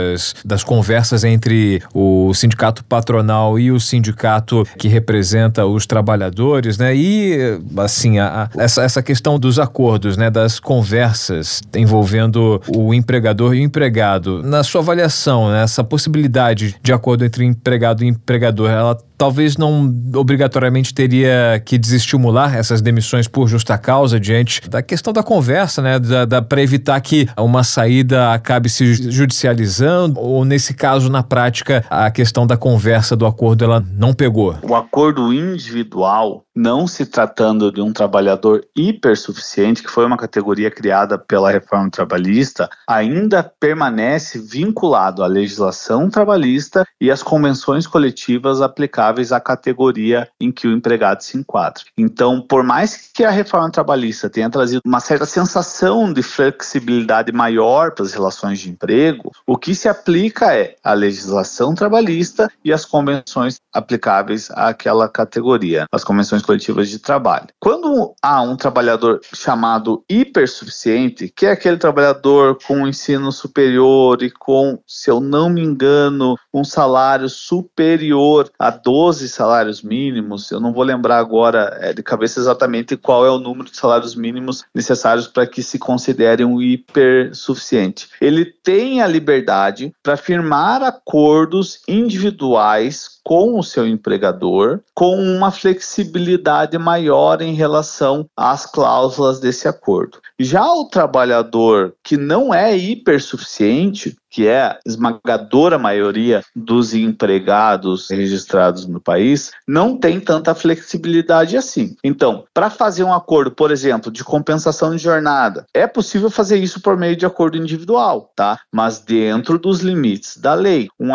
das conversas entre o sindicato patronal e o sindicato que representa os trabalhadores, né? E, assim, essa questão dos acordos, né? Das conversas envolvendo o empregador e o empregado. Na sua avaliação, né? Essa possibilidade de acordo entre empregado e empregador, ela talvez não obrigatoriamente teria que desestimular essas demissões por justa causa diante da questão da conversa, né? Para evitar que uma saída acabe se judicializando, ou nesse caso, na prática, a questão da conversa do acordo, ela não pegou. O acordo individual, não se tratando de um trabalhador hipersuficiente, que foi uma categoria criada pela reforma trabalhista, ainda permanece vinculado à legislação trabalhista e às convenções coletivas aplicadas à categoria em que o empregado se enquadra. Então, por mais que a reforma trabalhista tenha trazido uma certa sensação de flexibilidade maior para as relações de emprego, o que se aplica é a legislação trabalhista e as convenções aplicáveis àquela categoria, as convenções coletivas de trabalho. Quando há um trabalhador chamado hipersuficiente, que é aquele trabalhador com ensino superior e com, se eu não me engano, um salário superior a 12 salários mínimos, eu não vou lembrar agora de cabeça exatamente qual é o número de salários mínimos necessários para que se considere um hipersuficiente. Ele tem a liberdade para firmar acordos individuais com o seu empregador, com uma flexibilidade maior em relação às cláusulas desse acordo. Já o trabalhador que não é hipersuficiente, que é a esmagadora maioria dos empregados registrados no país, não tem tanta flexibilidade assim. Então, para fazer um acordo, por exemplo, de compensação de jornada, é possível fazer isso por meio de acordo individual, tá? Mas dentro dos limites da lei. Um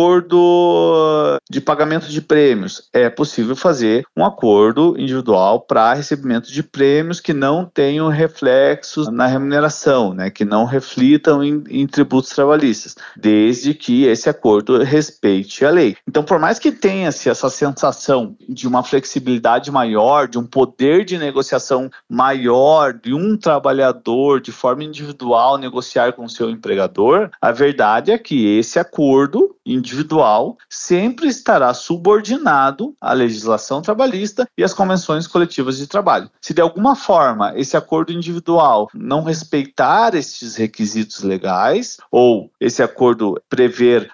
acordo de pagamento de prêmios, é possível fazer um acordo individual para recebimento de prêmios que não tenham reflexos na remuneração, né? Que não reflitam em tributos trabalhistas, desde que esse acordo respeite a lei. Então, por mais que tenha-se essa sensação de uma flexibilidade maior, de um poder de negociação maior, de um trabalhador de forma individual negociar com o seu empregador, a verdade é que esse acordo individual sempre estará subordinado à legislação trabalhista e às convenções coletivas de trabalho. Se de alguma forma esse acordo individual não respeitar estes requisitos legais, ou esse acordo prever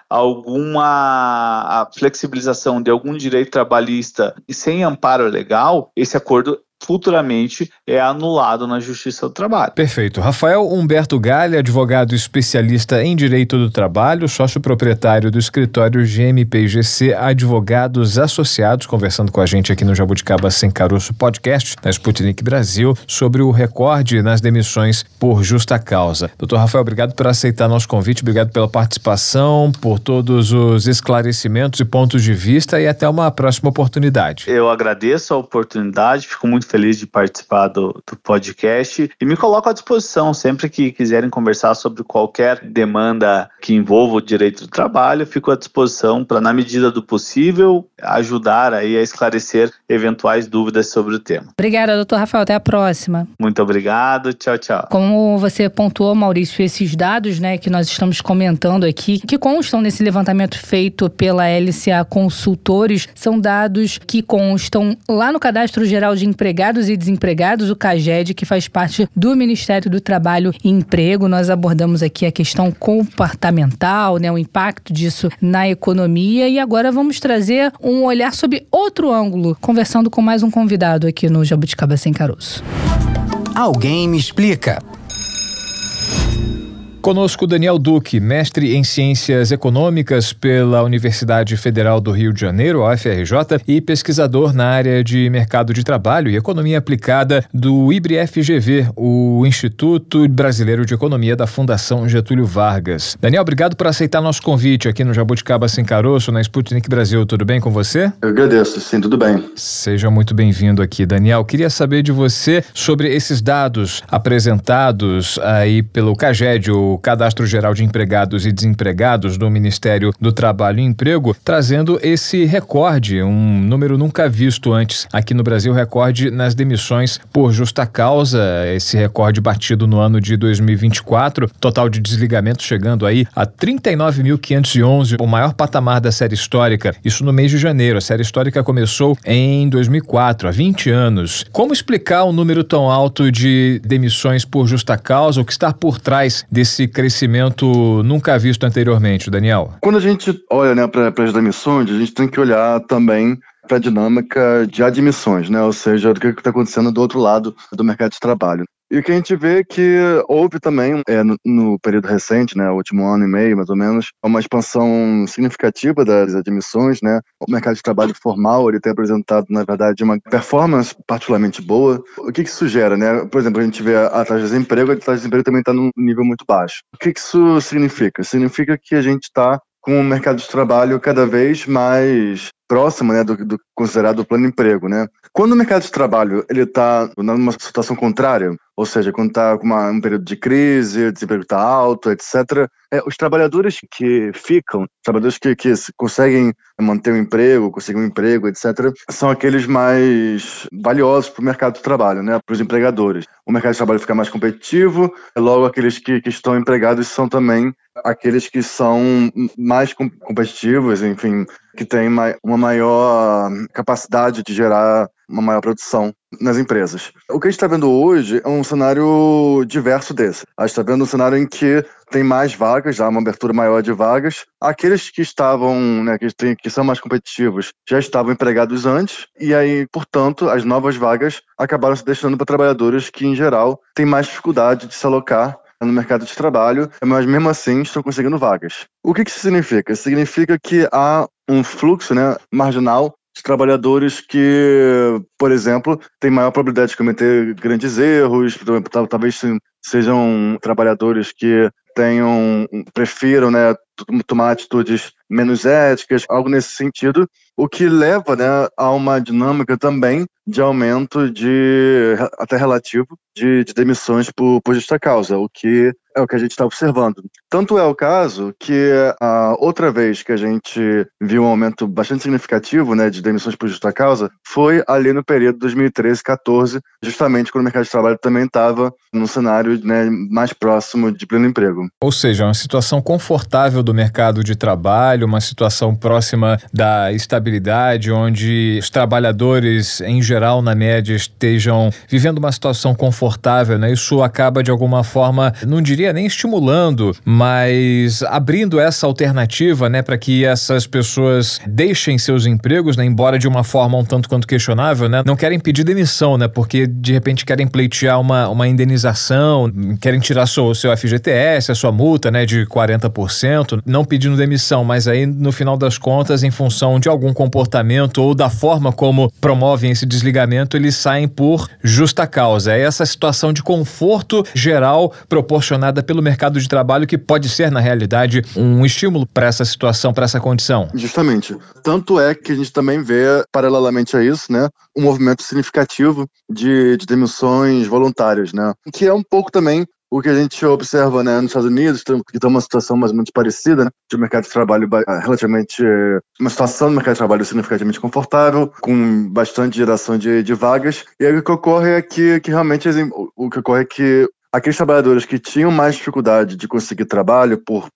alguma flexibilização de algum direito trabalhista e sem amparo legal, esse acordo futuramente é anulado na Justiça do Trabalho. Perfeito. Rafael Humberto Galli, advogado especialista em Direito do Trabalho, sócio proprietário do escritório GMP&GC Advogados Associados, conversando com a gente aqui no Jabuticaba Sem Caroço Podcast, na Sputnik Brasil, sobre o recorde nas demissões por justa causa. Doutor Rafael, obrigado por aceitar nosso convite, obrigado pela participação, por todos os esclarecimentos e pontos de vista, e até uma próxima oportunidade. Eu agradeço a oportunidade, fico muito feliz de participar do podcast e me coloco à disposição sempre que quiserem conversar sobre qualquer demanda que envolva o direito do trabalho. Fico à disposição para, na medida do possível, ajudar aí a esclarecer eventuais dúvidas sobre o tema. Obrigada, doutor Rafael. Até a próxima. Muito obrigado. Tchau, tchau. Como você pontuou, Maurício, esses dados, né, que nós estamos comentando aqui, que constam nesse levantamento feito pela LCA Consultores, são dados que constam lá no Cadastro Geral de Empregados Empregados e Desempregados, o CAGED, que faz parte do Ministério do Trabalho e Emprego. Nós abordamos aqui a questão comportamental, né, o impacto disso na economia, e agora vamos trazer um olhar sob outro ângulo, conversando com mais um convidado aqui no Jabuticaba Sem Caroço. Alguém me explica. Conosco Daniel Duque, mestre em Ciências Econômicas pela Universidade Federal do Rio de Janeiro, UFRJ, e pesquisador na área de Mercado de Trabalho e Economia Aplicada do IBRE-FGV, o Instituto Brasileiro de Economia da Fundação Getúlio Vargas. Daniel, obrigado por aceitar nosso convite aqui no Jabuticaba Sem Caroço, na Sputnik Brasil. Tudo bem com você? Eu agradeço, sim, tudo bem. Seja muito bem-vindo aqui, Daniel. Queria saber de você sobre esses dados apresentados aí pelo CAGED, o Cadastro Geral de Empregados e Desempregados do Ministério do Trabalho e Emprego, trazendo esse recorde, um número nunca visto antes aqui no Brasil, recorde nas demissões por justa causa, esse recorde batido no ano de 2024, total de desligamentos chegando aí a 39.511, o maior patamar da série histórica, isso no mês de janeiro. A série histórica começou em 2004, há 20 anos. Como explicar um número tão alto de demissões por justa causa, o que está por trás desse crescimento nunca visto anteriormente, Daniel? Quando a gente olha, né, para as demissões, a gente tem que olhar também para a dinâmica de admissões, né? Ou seja, do que está acontecendo do outro lado do mercado de trabalho. E o que a gente vê é que houve também, no período recente, né, último ano e meio, mais ou menos, uma expansão significativa das admissões, né? O mercado de trabalho formal, ele tem apresentado, na verdade, uma performance particularmente boa. O que isso gera, né? Por exemplo, a gente vê a taxa de desemprego, a taxa de desemprego também está num nível muito baixo. O que isso significa? Significa que a gente está com o mercado de trabalho cada vez mais próximo, né, do considerado plano emprego, né? Quando o mercado de trabalho ele está numa situação contrária, ou seja, quando está com um período de crise, o desemprego está alto, etc., os trabalhadores que ficam, trabalhadores que conseguem manter o emprego, conseguir um emprego, etc., são aqueles mais valiosos para o mercado de trabalho, né, para os empregadores. O mercado de trabalho fica mais competitivo, logo aqueles que estão empregados são também aqueles que são mais competitivos, enfim, que têm uma maior capacidade de gerar uma maior produção nas empresas. O que a gente está vendo hoje é um cenário diverso desse. A gente está vendo um cenário em que tem mais vagas, já uma abertura maior de vagas. Aqueles que estavam, né, que são mais competitivos, já estavam empregados antes, e aí, portanto, as novas vagas acabaram se destinando para trabalhadores que, em geral, têm mais dificuldade de se alocar no mercado de trabalho, mas mesmo assim estão conseguindo vagas. O que isso significa? Significa que há um fluxo, né, marginal de trabalhadores que, por exemplo, têm maior probabilidade de cometer grandes erros, talvez sejam trabalhadores que prefiram, né, tomar atitudes menos éticas, algo nesse sentido, o que leva, né, a uma dinâmica também de aumento até relativo de demissões por justa causa, o que é o que a gente está observando. Tanto é o caso que a outra vez que a gente viu um aumento bastante significativo, né, de demissões por justa causa foi ali no período 2013-14, justamente quando o mercado de trabalho também estava num cenário, né, mais próximo de pleno emprego. Ou seja, uma situação confortável do mercado de trabalho, uma situação próxima da estabilidade, onde os trabalhadores, em geral, na média, estejam vivendo uma situação confortável, né? Isso acaba, de alguma forma, não diria nem estimulando, mas abrindo essa alternativa, né, para que essas pessoas deixem seus empregos, né, embora de uma forma um tanto quanto questionável, né? Não querem pedir demissão, né? Porque, de repente, querem pleitear uma indenização, querem tirar seu FGTS, a sua multa, né, de 40%, não pedindo demissão, mas aí, no final das contas, em função de algum comportamento ou da forma como promovem esse desligamento, eles saem por justa causa. É essa situação de conforto geral proporcionada pelo mercado de trabalho que pode ser, na realidade, um estímulo para essa situação, para essa condição. Justamente. Tanto é que a gente também vê, paralelamente a isso, né, um movimento significativo de demissões voluntárias, né, que é um pouco também o que a gente observa, né, nos Estados Unidos, que está uma situação mais ou menos parecida, né, de um mercado de trabalho relativamente, uma situação do mercado de trabalho significativamente confortável, com bastante geração de vagas, e aí o que ocorre é que realmente aqueles trabalhadores que tinham mais dificuldade de conseguir trabalho por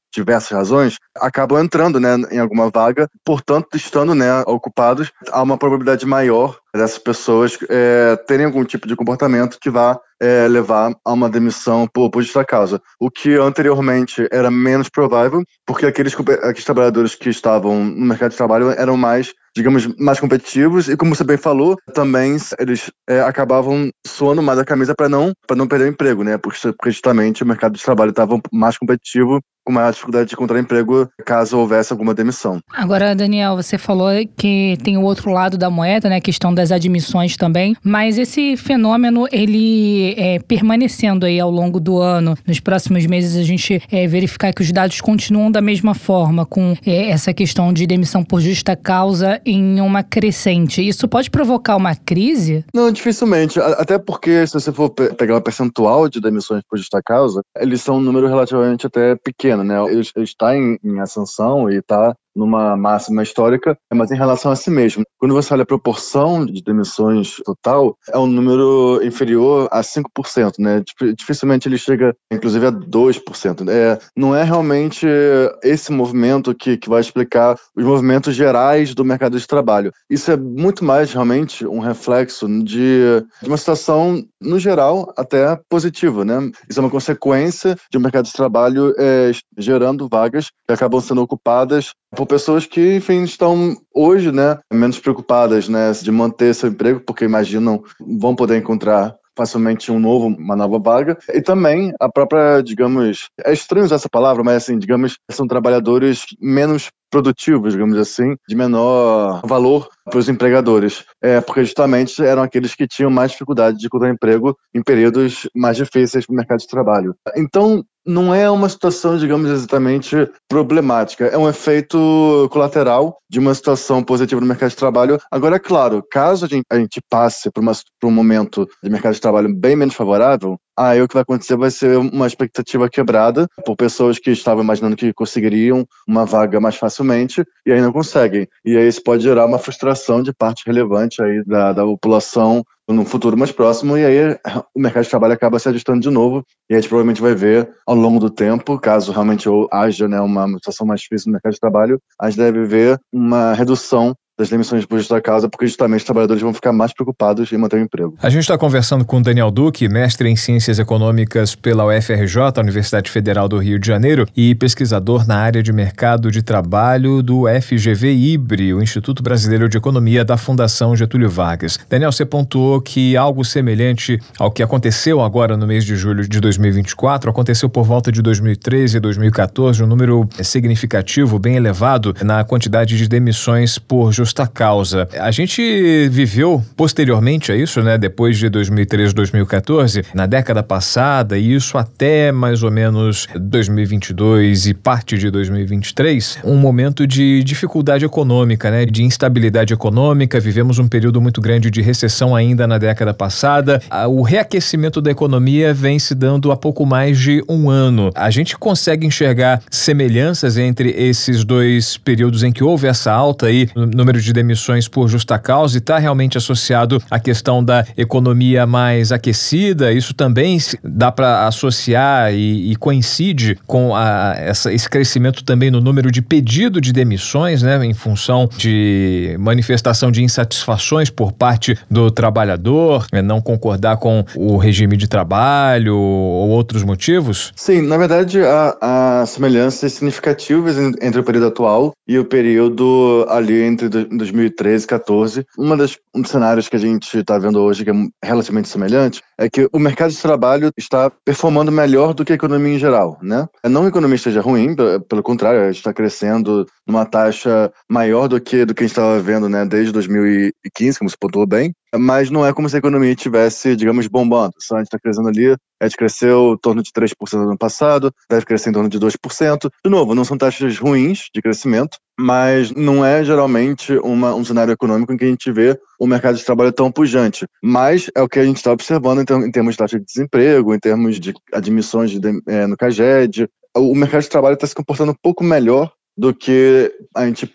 diversas razões, acabam entrando, né, em alguma vaga, portanto, estando, né, ocupados, há uma probabilidade maior dessas pessoas terem algum tipo de comportamento que vá levar a uma demissão por justa causa. O que anteriormente era menos provável, porque aqueles trabalhadores que estavam no mercado de trabalho eram mais, digamos, mais competitivos e, como você bem falou, também eles acabavam suando mais a camisa para não perder o emprego, né? Porque justamente o mercado de trabalho estava mais competitivo, com maior dificuldade de encontrar emprego caso houvesse alguma demissão. Agora, Daniel, você falou que tem o outro lado da moeda, né, a questão das admissões também, mas esse fenômeno, ele permanecendo aí ao longo do ano, nos próximos meses a gente verificar que os dados continuam da mesma forma, com essa questão de demissão por justa causa em uma crescente. Isso pode provocar uma crise? Não, dificilmente, até porque se você for pegar o percentual de demissões por justa causa, eles são um número relativamente até pequeno, né? Ele está em ascensão e está numa máxima histórica, mas em relação a si mesmo. Quando você olha a proporção de demissões total, é um número inferior a 5%, né? Dificilmente ele chega, inclusive, a 2%. Não é realmente esse movimento que vai explicar os movimentos gerais do mercado de trabalho. Isso é muito mais, realmente, um reflexo de uma situação, no geral, até positiva, né? Isso é uma consequência de um mercado de trabalho gerando vagas que acabam sendo ocupadas por pessoas que, enfim, estão hoje, né, menos preocupadas, né, de manter seu emprego, porque imaginam vão poder encontrar facilmente uma nova vaga, e também a própria, digamos, é estranho usar essa palavra, mas assim, digamos, são trabalhadores menos produtivos, digamos assim, de menor valor para os empregadores, porque justamente eram aqueles que tinham mais dificuldade de encontrar emprego em períodos mais difíceis para o mercado de trabalho. Então, não é uma situação, digamos, exatamente problemática. É um efeito colateral de uma situação positiva no mercado de trabalho. Agora, é claro, caso a gente passe por um momento de mercado de trabalho bem menos favorável, aí o que vai acontecer vai ser uma expectativa quebrada por pessoas que estavam imaginando que conseguiriam uma vaga mais facilmente e aí não conseguem. E aí isso pode gerar uma frustração de parte relevante aí da população no futuro mais próximo, e aí o mercado de trabalho acaba se ajustando de novo, e a gente provavelmente vai ver ao longo do tempo, caso realmente haja, né, uma situação mais difícil no mercado de trabalho, a gente deve ver uma redução das demissões por justa causa, porque justamente os trabalhadores vão ficar mais preocupados em manter o emprego. A gente está conversando com Daniel Duque, mestre em Ciências Econômicas pela UFRJ, Universidade Federal do Rio de Janeiro, e pesquisador na área de mercado de trabalho do FGV-IBRE, o Instituto Brasileiro de Economia da Fundação Getúlio Vargas. Daniel, você pontuou que algo semelhante ao que aconteceu agora no mês de julho de 2024, aconteceu por volta de 2013 e 2014, um número significativo, bem elevado, na quantidade de demissões por justa causa. A gente viveu posteriormente a isso, né, depois de 2013, 2014, na década passada, e isso até mais ou menos 2022 e parte de 2023, um momento de dificuldade econômica, né, de instabilidade econômica. Vivemos um período muito grande de recessão ainda na década passada. O reaquecimento da economia vem se dando há pouco mais de um ano. A gente consegue enxergar semelhanças entre esses dois períodos em que houve essa alta aí no número de demissões por justa causa, e está realmente associado à questão da economia mais aquecida? Isso também dá para associar e coincide com esse crescimento também no número de pedido de demissões, né, em função de manifestação de insatisfações por parte do trabalhador, não concordar com o regime de trabalho ou outros motivos? Sim, na verdade há semelhanças significativas entre o período atual e o período ali entre 2013 e 2014. Um dos cenários que a gente está vendo hoje, que é relativamente semelhante, é que o mercado de trabalho está performando melhor do que a economia em geral, né? Não que a economia esteja ruim, pelo contrário, a gente está crescendo numa taxa maior do que a gente estava vendo, né, desde 2015, como você pontuou bem, mas não é como se a economia estivesse, digamos, bombando. Só a gente está crescendo ali, a gente cresceu em torno de 3% no ano passado, deve crescer em torno de 2%. De novo, não são taxas ruins de crescimento, mas não é geralmente um cenário econômico em que a gente vê o mercado de trabalho tão pujante. Mas é o que a gente está observando em termos de taxa de desemprego, em termos de admissões no CAGED. O mercado de trabalho está se comportando um pouco melhor do que a gente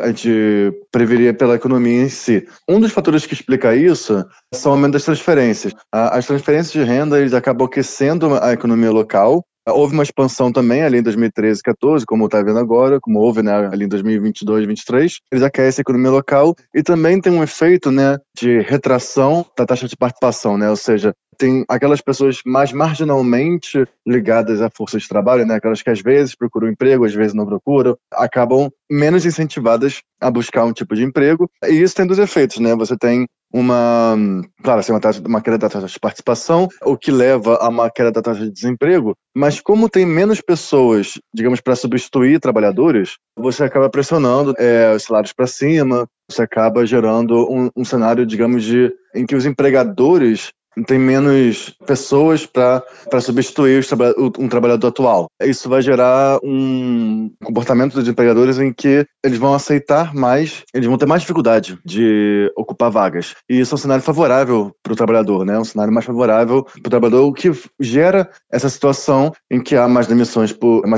preveria pela economia em si. Um dos fatores que explica isso são o aumento das transferências. As transferências de renda, eles acabam aquecendo a economia local, Houve uma expansão também ali em 2013 e 2014, como está vendo agora, como houve, né, ali em 2022 e 2023. Eles aquecem a economia local e também tem um efeito, né, de retração da taxa de participação, né, ou seja, tem aquelas pessoas mais marginalmente ligadas à força de trabalho, né, aquelas que às vezes procuram emprego, às vezes não procuram, acabam menos incentivadas a buscar um tipo de emprego. E isso tem dois efeitos, né, você tem claro, assim, uma queda da taxa de participação, o que leva a uma queda da taxa de desemprego, mas como tem menos pessoas, digamos, para substituir trabalhadores, você acaba pressionando os salários para cima, você acaba gerando um cenário, digamos, em que os empregadores tem menos pessoas para substituir um trabalhador atual. Isso vai gerar um comportamento dos empregadores em que eles vão aceitar mais, eles vão ter mais dificuldade de ocupar vagas. E isso é um cenário favorável para o trabalhador, né? Um cenário mais favorável para o trabalhador, o que gera essa situação em que há mais demissões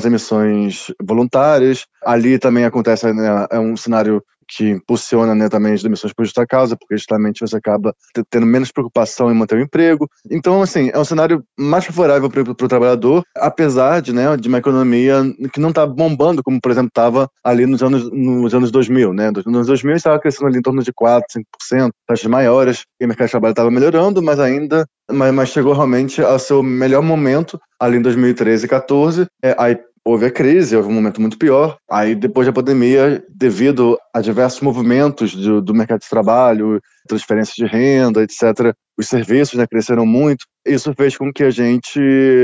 voluntárias. Ali também acontece, né, é um cenário que impulsiona, né, também as demissões por justa causa, porque justamente você acaba tendo menos preocupação em manter o emprego. Então, assim, é um cenário mais favorável para o trabalhador, apesar de uma economia que não está bombando, como, por exemplo, estava ali nos anos 2000, né? Nos anos 2000 estava crescendo ali em torno de 4%, 5%, taxas maiores, e o mercado de trabalho estava melhorando, mas chegou realmente ao seu melhor momento ali em 2013 e 2014, aí houve a crise, houve um momento muito pior. Aí, depois da pandemia, devido a diversos movimentos do mercado de trabalho, transferência de renda, etc., os serviços, né, cresceram muito. Isso fez com que a gente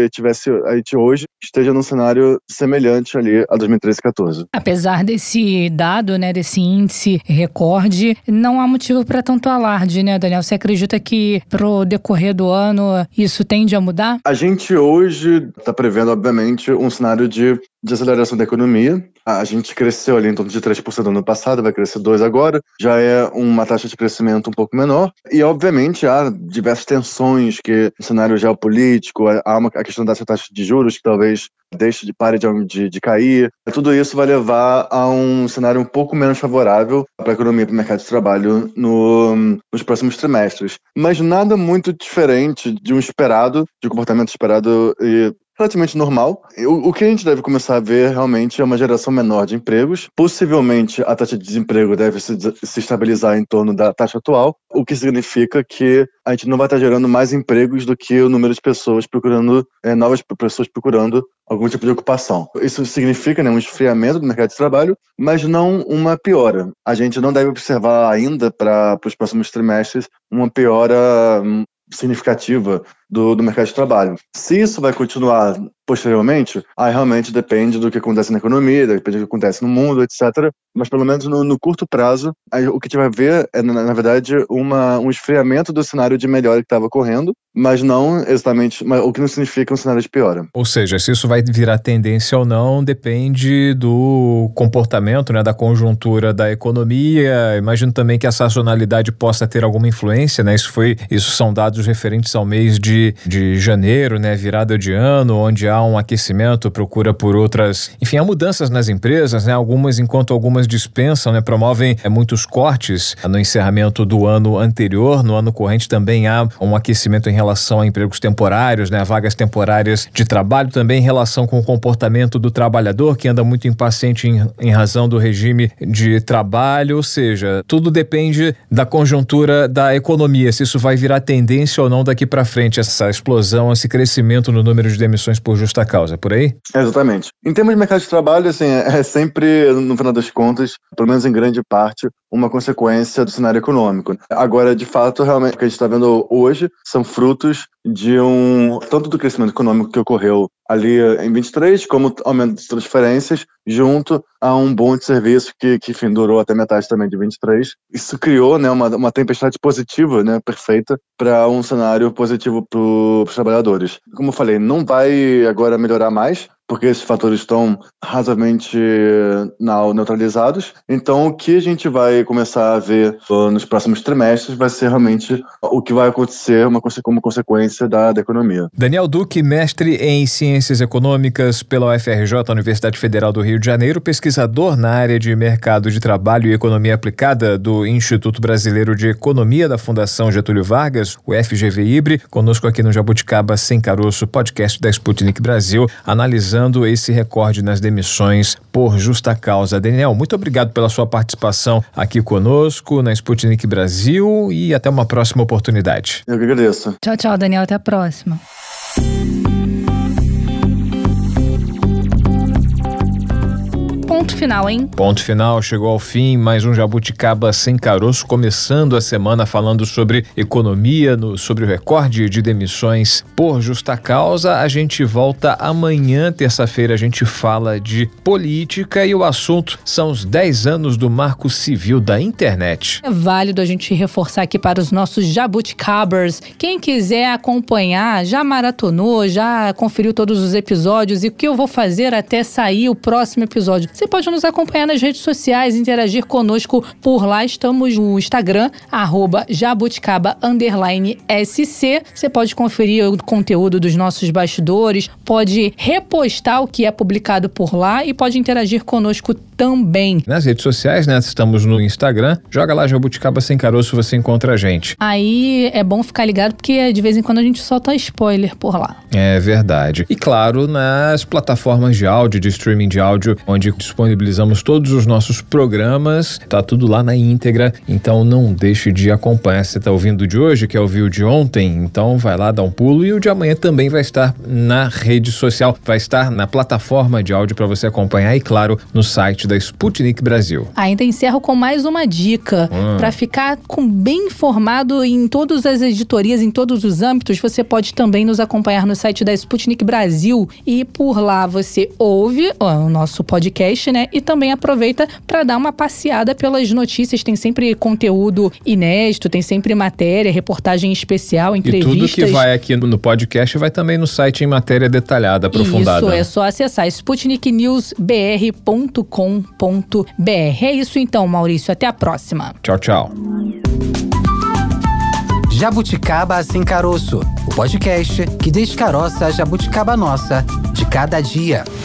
hoje esteja num cenário semelhante ali a 2013 e 2014. Apesar desse dado, né, desse índice recorde, não há motivo para tanto alarde, né, Daniel? Você acredita que pro decorrer do ano isso tende a mudar? A gente hoje está prevendo, obviamente, um cenário de aceleração da economia. A gente cresceu ali em torno de 3% no ano passado, vai crescer 2% agora. Já é uma taxa de crescimento um pouco menor. E, obviamente, há diversas tensões que no cenário geopolítico, há a questão dessa taxa de juros que talvez pare de cair. Tudo isso vai levar a um cenário um pouco menos favorável para a economia e para o mercado de trabalho nos próximos trimestres. Mas nada muito diferente de um comportamento esperado e relativamente normal. O que a gente deve começar a ver realmente é uma geração menor de empregos. Possivelmente a taxa de desemprego deve se estabilizar em torno da taxa atual, o que significa que a gente não vai estar gerando mais empregos do que o número de pessoas procurando, novas pessoas procurando algum tipo de ocupação. Isso significa, né, um esfriamento do mercado de trabalho, mas não uma piora. A gente não deve observar ainda para os próximos trimestres uma piora significativa do mercado de trabalho. Se isso vai continuar posteriormente, aí realmente depende do que acontece na economia, depende do que acontece no mundo, etc. Mas pelo menos no curto prazo, aí, o que a gente vai ver é, na verdade, um esfriamento do cenário de melhora que estava ocorrendo, mas não exatamente, o que não significa um cenário de piora. Ou seja, se isso vai virar tendência ou não, depende do comportamento, né, da conjuntura da economia. Imagino também que a sazonalidade possa ter alguma influência, né? Isso são dados referentes ao mês de janeiro, né, virada de ano, onde há um aquecimento, procura por outras, enfim, há mudanças nas empresas, né, enquanto algumas dispensam, né, promovem muitos cortes no encerramento do ano anterior. No ano corrente também há um aquecimento em relação a empregos temporários, né, vagas temporárias de trabalho, também em relação com o comportamento do trabalhador, que anda muito impaciente em razão do regime de trabalho. Ou seja, tudo depende da conjuntura da economia, se isso vai virar tendência ou não daqui para frente, essa explosão, esse crescimento no número de demissões por justa causa, por aí? Exatamente. Em termos de mercado de trabalho, assim, é sempre, no final das contas, pelo menos em grande parte, uma consequência do cenário econômico. Agora, de fato, realmente, o que a gente está vendo hoje são frutos de tanto do crescimento econômico que ocorreu ali em 23, como aumento de transferências, junto a um boom de serviço que enfim, durou até metade também de 23. Isso criou, né, uma tempestade positiva, né, perfeita, para um cenário positivo para os trabalhadores. Como eu falei, não vai agora melhorar mais, porque esses fatores estão razoavelmente neutralizados. Então, o que a gente vai começar a ver nos próximos trimestres vai ser realmente o que vai acontecer como consequência da economia. Daniel Duque, mestre em Ciências Econômicas pela UFRJ, Universidade Federal do Rio de Janeiro, pesquisador na área de Mercado de Trabalho e Economia Aplicada do Instituto Brasileiro de Economia da Fundação Getúlio Vargas, o FGV-IBRE, conosco aqui no Jabuticaba Sem Caroço, podcast da Sputnik Brasil, analisando esse recorde nas demissões por justa causa. Daniel, muito obrigado pela sua participação aqui conosco na Sputnik Brasil e até uma próxima oportunidade. Eu que agradeço. Tchau, tchau, Daniel. Até a próxima. Ponto final, hein? Ponto final, chegou ao fim mais um Jabuticaba Sem Caroço, começando a semana falando sobre economia, sobre o recorde de demissões por justa causa. A gente volta amanhã, terça-feira, a gente fala de política e o assunto são os 10 anos do Marco Civil da Internet. É válido a gente reforçar aqui para os nossos jabuticabers. Quem quiser acompanhar, já maratonou, já conferiu todos os episódios e o que eu vou fazer até sair o próximo episódio. Você pode nos acompanhar nas redes sociais, interagir conosco por lá. Estamos no Instagram, @jabuticaba_SC. Você pode conferir o conteúdo dos nossos bastidores, pode repostar o que é publicado por lá e pode interagir conosco também. Nas redes sociais, né? Estamos no Instagram. Joga lá Jabuticaba Sem Caroço, você encontra a gente. Aí é bom ficar ligado porque de vez em quando a gente solta spoiler por lá. É verdade. E claro, nas plataformas de áudio, de streaming de áudio, onde disponibilizamos todos os nossos programas, tá tudo lá na íntegra, então não deixe de acompanhar. Você tá ouvindo o de hoje, que é ouvir o de ontem, então vai lá, dá um pulo, e o de amanhã também vai estar na rede social, vai estar na plataforma de áudio para você acompanhar e claro, no site da Sputnik Brasil. Ainda encerro com mais uma dica. Para ficar bem informado em todas as editorias, em todos os âmbitos, você pode também nos acompanhar no site da Sputnik Brasil e por lá você ouve o nosso podcast, né? E também aproveita para dar uma passeada pelas notícias. Tem sempre conteúdo inédito, tem sempre matéria, reportagem especial, entrevistas. E tudo que vai aqui no podcast vai também no site em matéria detalhada, aprofundada. Isso, é só acessar sputniknewsbr.com.br. É isso então, Maurício. Até a próxima. Tchau, tchau. Jabuticaba Sem Caroço, o podcast que descaroça a jabuticaba nossa de cada dia.